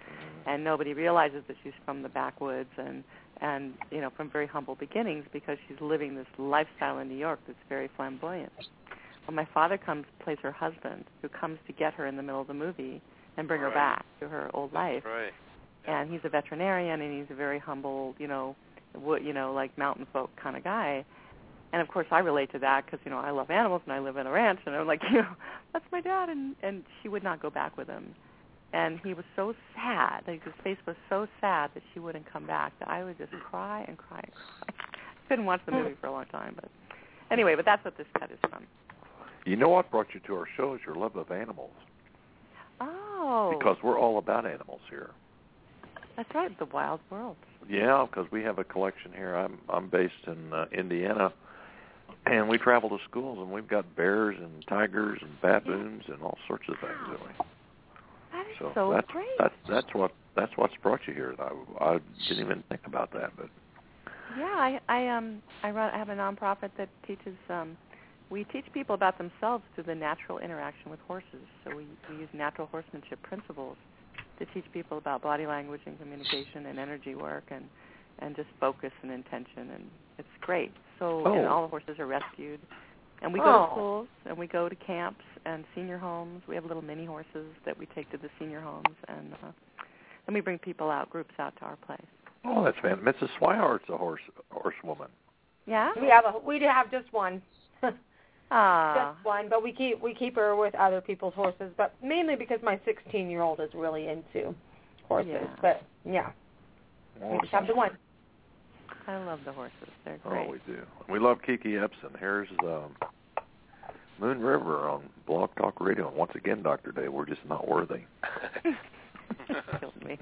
and nobody realizes that she's from the backwoods and and you know from very humble beginnings because she's living this lifestyle in New York that's very flamboyant. When my father comes, plays her husband, who comes to get her in the middle of the movie and bring right. her back to her old life. Right. And he's a veterinarian, and he's a very humble, you know, you know, like mountain folk kind of guy. And of course, I relate to that because you know I love animals and I live in a ranch, and I'm like, you know, that's my dad, and and she would not go back with him. And he was so sad, like his face was so sad that she wouldn't come back, that I would just cry and cry and cry. I couldn't watch the movie for a long time, but anyway, but that's what this cut is from. You know what brought you to our show is your love of animals. Oh. Because we're all about animals here. That's right, the wild world. Yeah, because we have a collection here. I'm I'm based in uh, Indiana, and we travel to schools, and we've got bears and tigers and baboons and all sorts of things, really. That is so, so that's, great. That's that's what that's what's brought you here. I, I didn't even think about that, but yeah, I I um I run I have a nonprofit that teaches um we teach people about themselves through the natural interaction with horses. So we, we use natural horsemanship principles to teach people about body language and communication and energy work and and just focus and intention, and it's great. So oh. and all the horses are rescued. And we go Oh. to schools, and we go to camps and senior homes. We have little mini horses that we take to the senior homes, and uh, then we bring people out, groups out to our place. Oh, that's fantastic. Missus Swihart's a horse horsewoman. Yeah? We have a we do have just one. Ah. Just one, but we keep we keep her with other people's horses, but mainly because my sixteen-year-old is really into horses. Yeah. But yeah, Awesome. we just have the one. I love the horses. They're great. Oh, we do. We love Kiki Epson. Here's um, Moon River on Blog Talk Radio. And once again, Doctor Day, we're just not worthy. Killed me.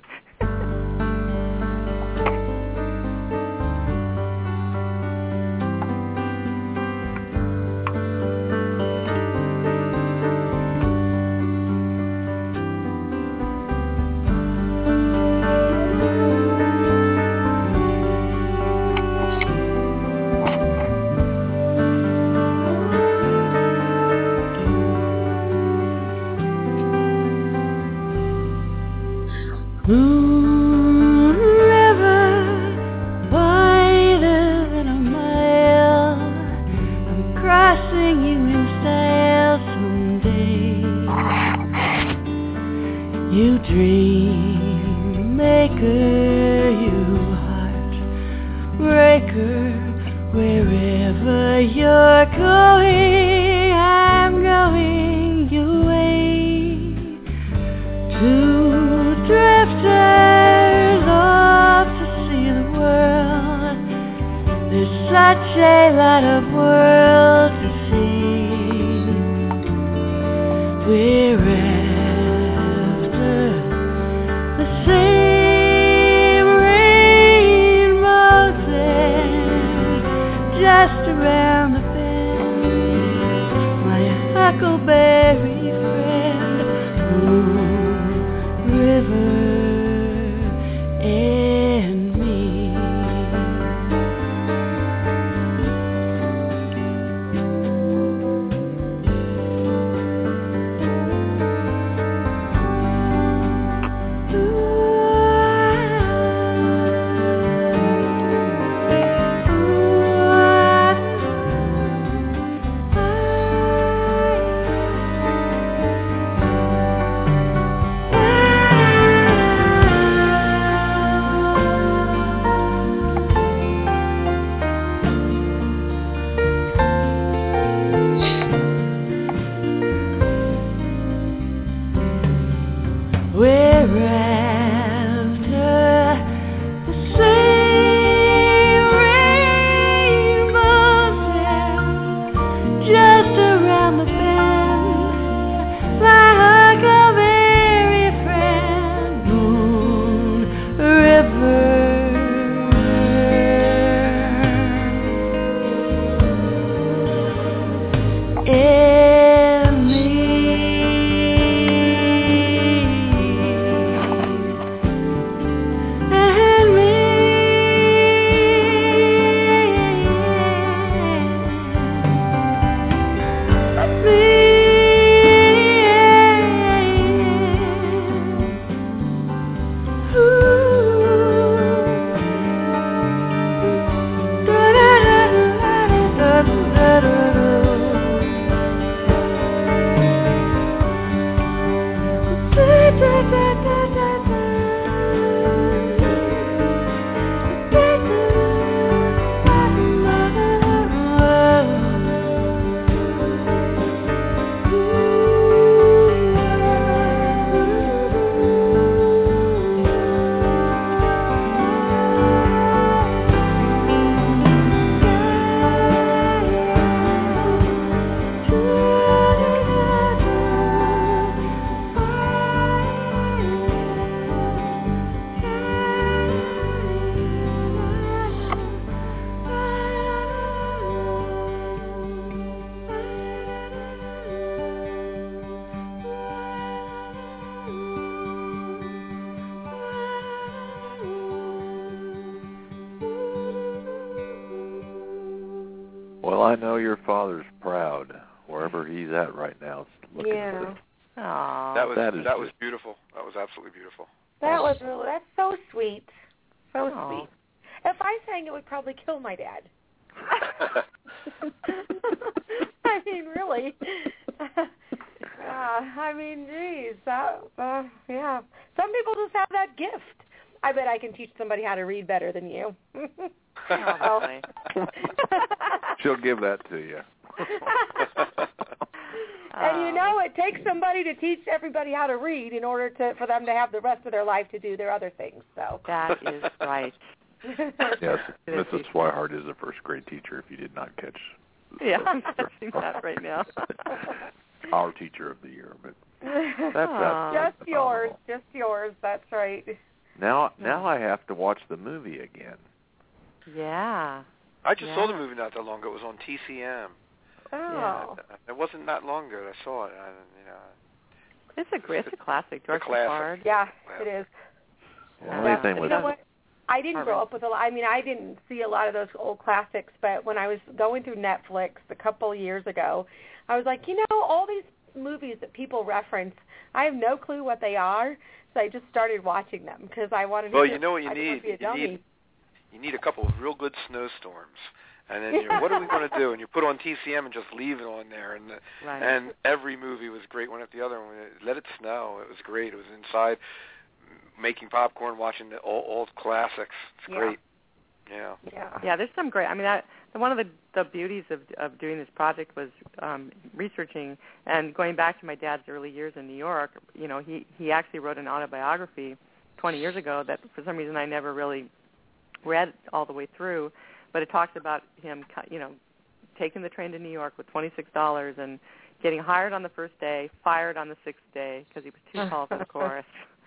Moon River, wider than a mile. I'm crossing you in style someday. You dream maker, you heartbreaker. Wherever you're going, I'm going your way. To drifters off to see the world. There's such a lot of world to see. We're after the same rainbow thing, just around the bend. My huckleberry friend, Moon River. And me. Well, I know your father's proud wherever he's at right now. Looking Yeah. at this. Aww. That was That that, is was just- beautiful. That was absolutely beautiful. That was really, that's so sweet. So Aw. sweet. If I sang, it would probably kill my dad. I mean, really. uh, I mean, geez. That, uh, yeah. Some people just have that gift. I bet I can teach somebody how to read better than you. Oh, She'll give that to you. And you know, it takes somebody to teach everybody how to read in order to for them to have the rest of their life to do their other things. So that is right. Yes, Missus Swihart is a first grade teacher. If you did not catch, Yeah, I'm catching that right now. our teacher of the year, but that's, that's, just that's yours, phenomenal. just yours. That's right. Now, now I have to watch the movie again. Yeah. I just yeah. saw the movie not that long ago. It was on T C M. Oh. Yeah, it wasn't that long ago that I saw it. I, you know, It's a great, it's a classic. George classic. Bard. Yeah, it is. The only thing You with know what? I didn't grow up with a lot. I mean, I didn't see a lot of those old classics, but when I was going through Netflix a couple of years ago, I was like, you know, all these movies that people reference, I have no clue what they are, so I just started watching them because I wanted to. Well, you know what you I didn't want need? to be a You dummy. need you need a couple of real good snowstorms. And then you're, what are we going to do? And you put on T C M and just leave it on there. And the, Right. and every movie was great one after the other. One. Let It Snow. It was great. It was inside making popcorn, watching the old, old classics. It's Yeah. great. Yeah. Yeah. Yeah, there's some great. I mean, that, one of the, the beauties of of doing this project was um, researching and going back to my dad's early years in New York. You know, he he actually wrote an autobiography twenty years ago that for some reason I never really read all the way through, but it talks about him, you know, taking the train to New York with twenty-six dollars and getting hired on the first day, fired on the sixth day because he was too tall for the chorus,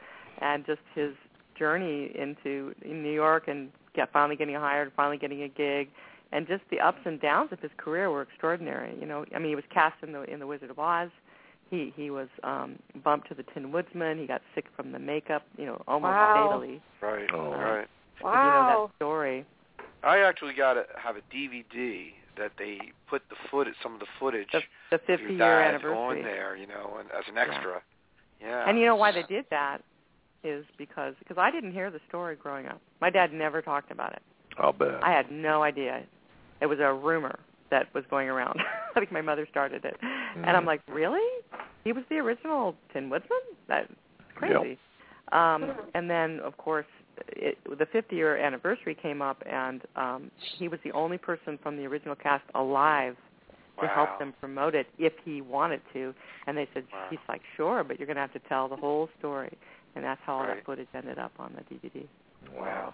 and just his journey into in New York and get finally getting hired, finally getting a gig, and just the ups and downs of his career were extraordinary. You know, I mean, he was cast in the in the Wizard of Oz. He he was um, bumped to the Tin Woodsman. He got sick from the makeup, you know, almost Wow. fatally. Right. Oh. Right. Wow. You know that story. I actually got to have a D V D that they put the footage, some of the footage, The, the of your fifty-year dad anniversary. on there, you know, and as an extra. Yeah. yeah. And you know why they did that is because because I didn't hear the story growing up. My dad never talked about it. I'll bet. I had no idea. It was a rumor that was going around. I think my mother started it. Mm. And I'm like, really? He was the original Tin Woodsman? That's crazy. Yep. Um, and then, of course, it, the fifty-year anniversary came up, and um, he was the only person from the original cast alive to Wow. help them promote it if he wanted to. And they said, Wow. he's like, sure, but you're going to have to tell the whole story. And that's how all Right. that footage ended up on the D V D. Wow.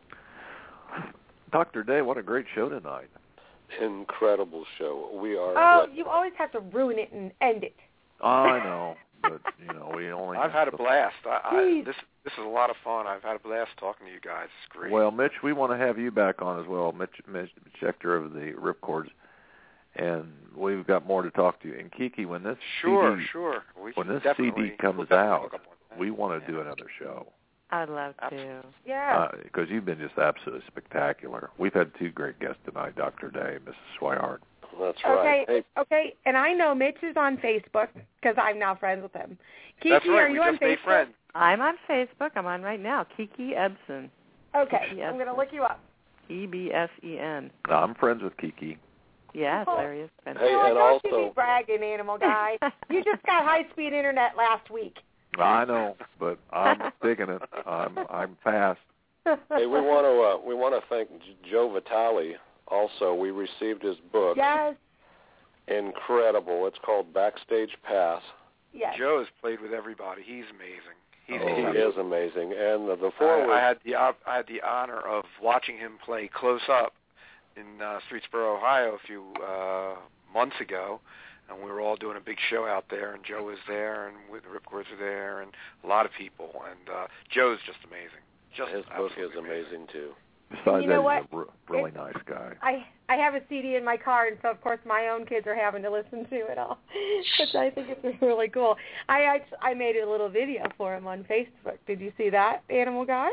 Doctor Day, what a great show tonight. Incredible show. We are. Oh, you always have to ruin it and end it. I know, but you know we only. I've have had a to- blast. I, I, Jeez. this this is a lot of fun. I've had a blast talking to you guys. It's great. Well, Mitch, we want to have you back on as well, Mitch, Mitch Schechter of the Ripcords, and we've got more to talk to you. And Kiki, when this sure, C D, sure. We when can this C definitely, D comes we'll definitely out, hook up on that. we want to Yeah. do another show. I'd love to. Absolutely. Yeah. Because uh, you've been just absolutely spectacular. We've had two great guests tonight, Doctor Day and Missus Swihart. That's right. Okay, Hey, okay, and I know Mitch is on Facebook because I'm now friends with him. Kiki, That's right. are we you on just made Facebook? friends. I'm on Facebook. I'm on right now. Kiki Ebsen. Okay, Kiki I'm going to Ebsen. look you up. E B S E N. No, I'm friends with Kiki. Yes, Oh. there he is. Hey, oh, and don't you also- be bragging, animal guy. You just got high-speed internet last week. I know, but I'm digging it. I'm I'm fast. hey, we want to uh, we want to thank J- Joe Vitale. Also, we received his book. Yes, Incredible. It's called Backstage Pass. yes. Joe has played with everybody. He's amazing. He's, Oh, He he's is amazing. And the, the I, forward. I had the op- I had the honor of watching him play close up in uh, Streetsboro, Ohio, a few uh, months ago, and we were all doing a big show out there, and Joe was there, and with the Ripcords were there, and a lot of people, and uh, Joe's just amazing. Just his book is absolutely amazing too. Besides You that, know he's what? a r- really It- nice guy. I I have a C D in my car, and so of course my own kids are having to listen to it all, which I think is really cool. I act- I made a little video for him on Facebook. Did you see that, Animal Guy?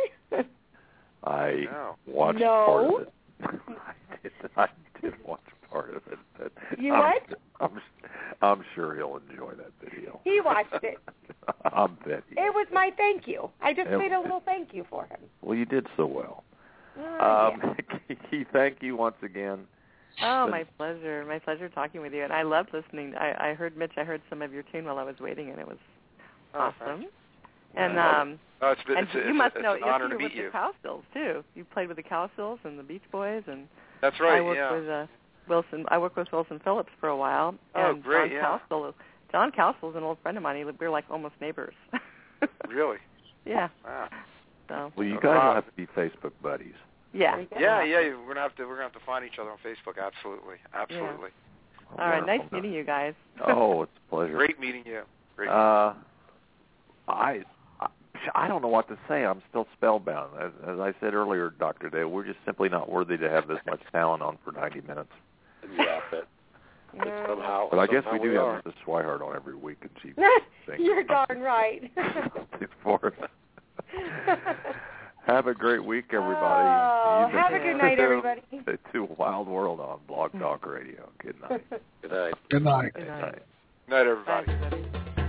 I No. watched No. part of it. I, did, I did watch part of it. You what? I'm, I'm, I'm sure he'll enjoy that video. He watched it. I bet he It was my thank you. I just it, made a little thank you for him. Well, you did so well. Oh, um, yeah. Keith, thank you once again. Oh, my pleasure. My pleasure talking with you. And I loved listening. I, I heard, Mitch, I heard some of your tune while I was waiting, and it was oh, awesome. And um, oh, it's, and it's, you it's, must it's know, an honor you're to with meet you. the Cowsills, too. You played with the Cowsills and the Beach Boys. and That's right, I worked yeah. with uh, Wilson. I worked with Wilson Phillips for a while. Oh, and great, John yeah. Cowsill, John Cowsill's an old friend of mine. He, we were like almost neighbors. Really? Yeah. Wow. So. Well, you guys will have to be Facebook buddies. Yeah. Yeah, yeah. We're gonna have to. We're gonna have to find each other on Facebook. Absolutely, absolutely. Yeah. All right. Nice meeting you guys. Oh, it's a pleasure. Great meeting you. Great. Uh, I, I, I don't know what to say. I'm still spellbound. As, as I said earlier, Doctor Day, we're just simply not worthy to have this much talent on for ninety minutes. Yeah, but, but somehow. But I guess somehow we do we have are. Missus Swihart on every week, and she. You're darn right. for us. Have a great week, everybody. Oh, have a good night, everybody. To Wild World on Blog Talk Radio. Good night. Good night. Good night. Good night. Good night, everybody. Bye, everybody.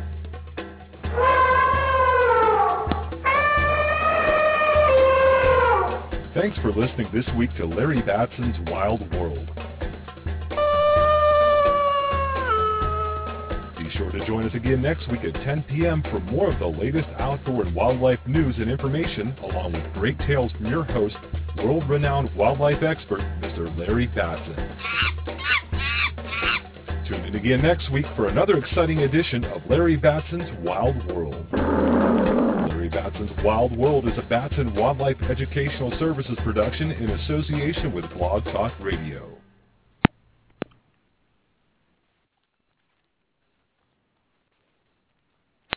Thanks for listening this week to Larry Batson's Wild World. Be sure to join us again next week at ten p.m. for more of the latest outdoor and wildlife news and information, along with great tales from your host, world-renowned wildlife expert, Mister Larry Batson. Tune in again next week for another exciting edition of Larry Batson's Wild World. Larry Batson's Wild World is a Batson Wildlife Educational Services production in association with Blog Talk Radio.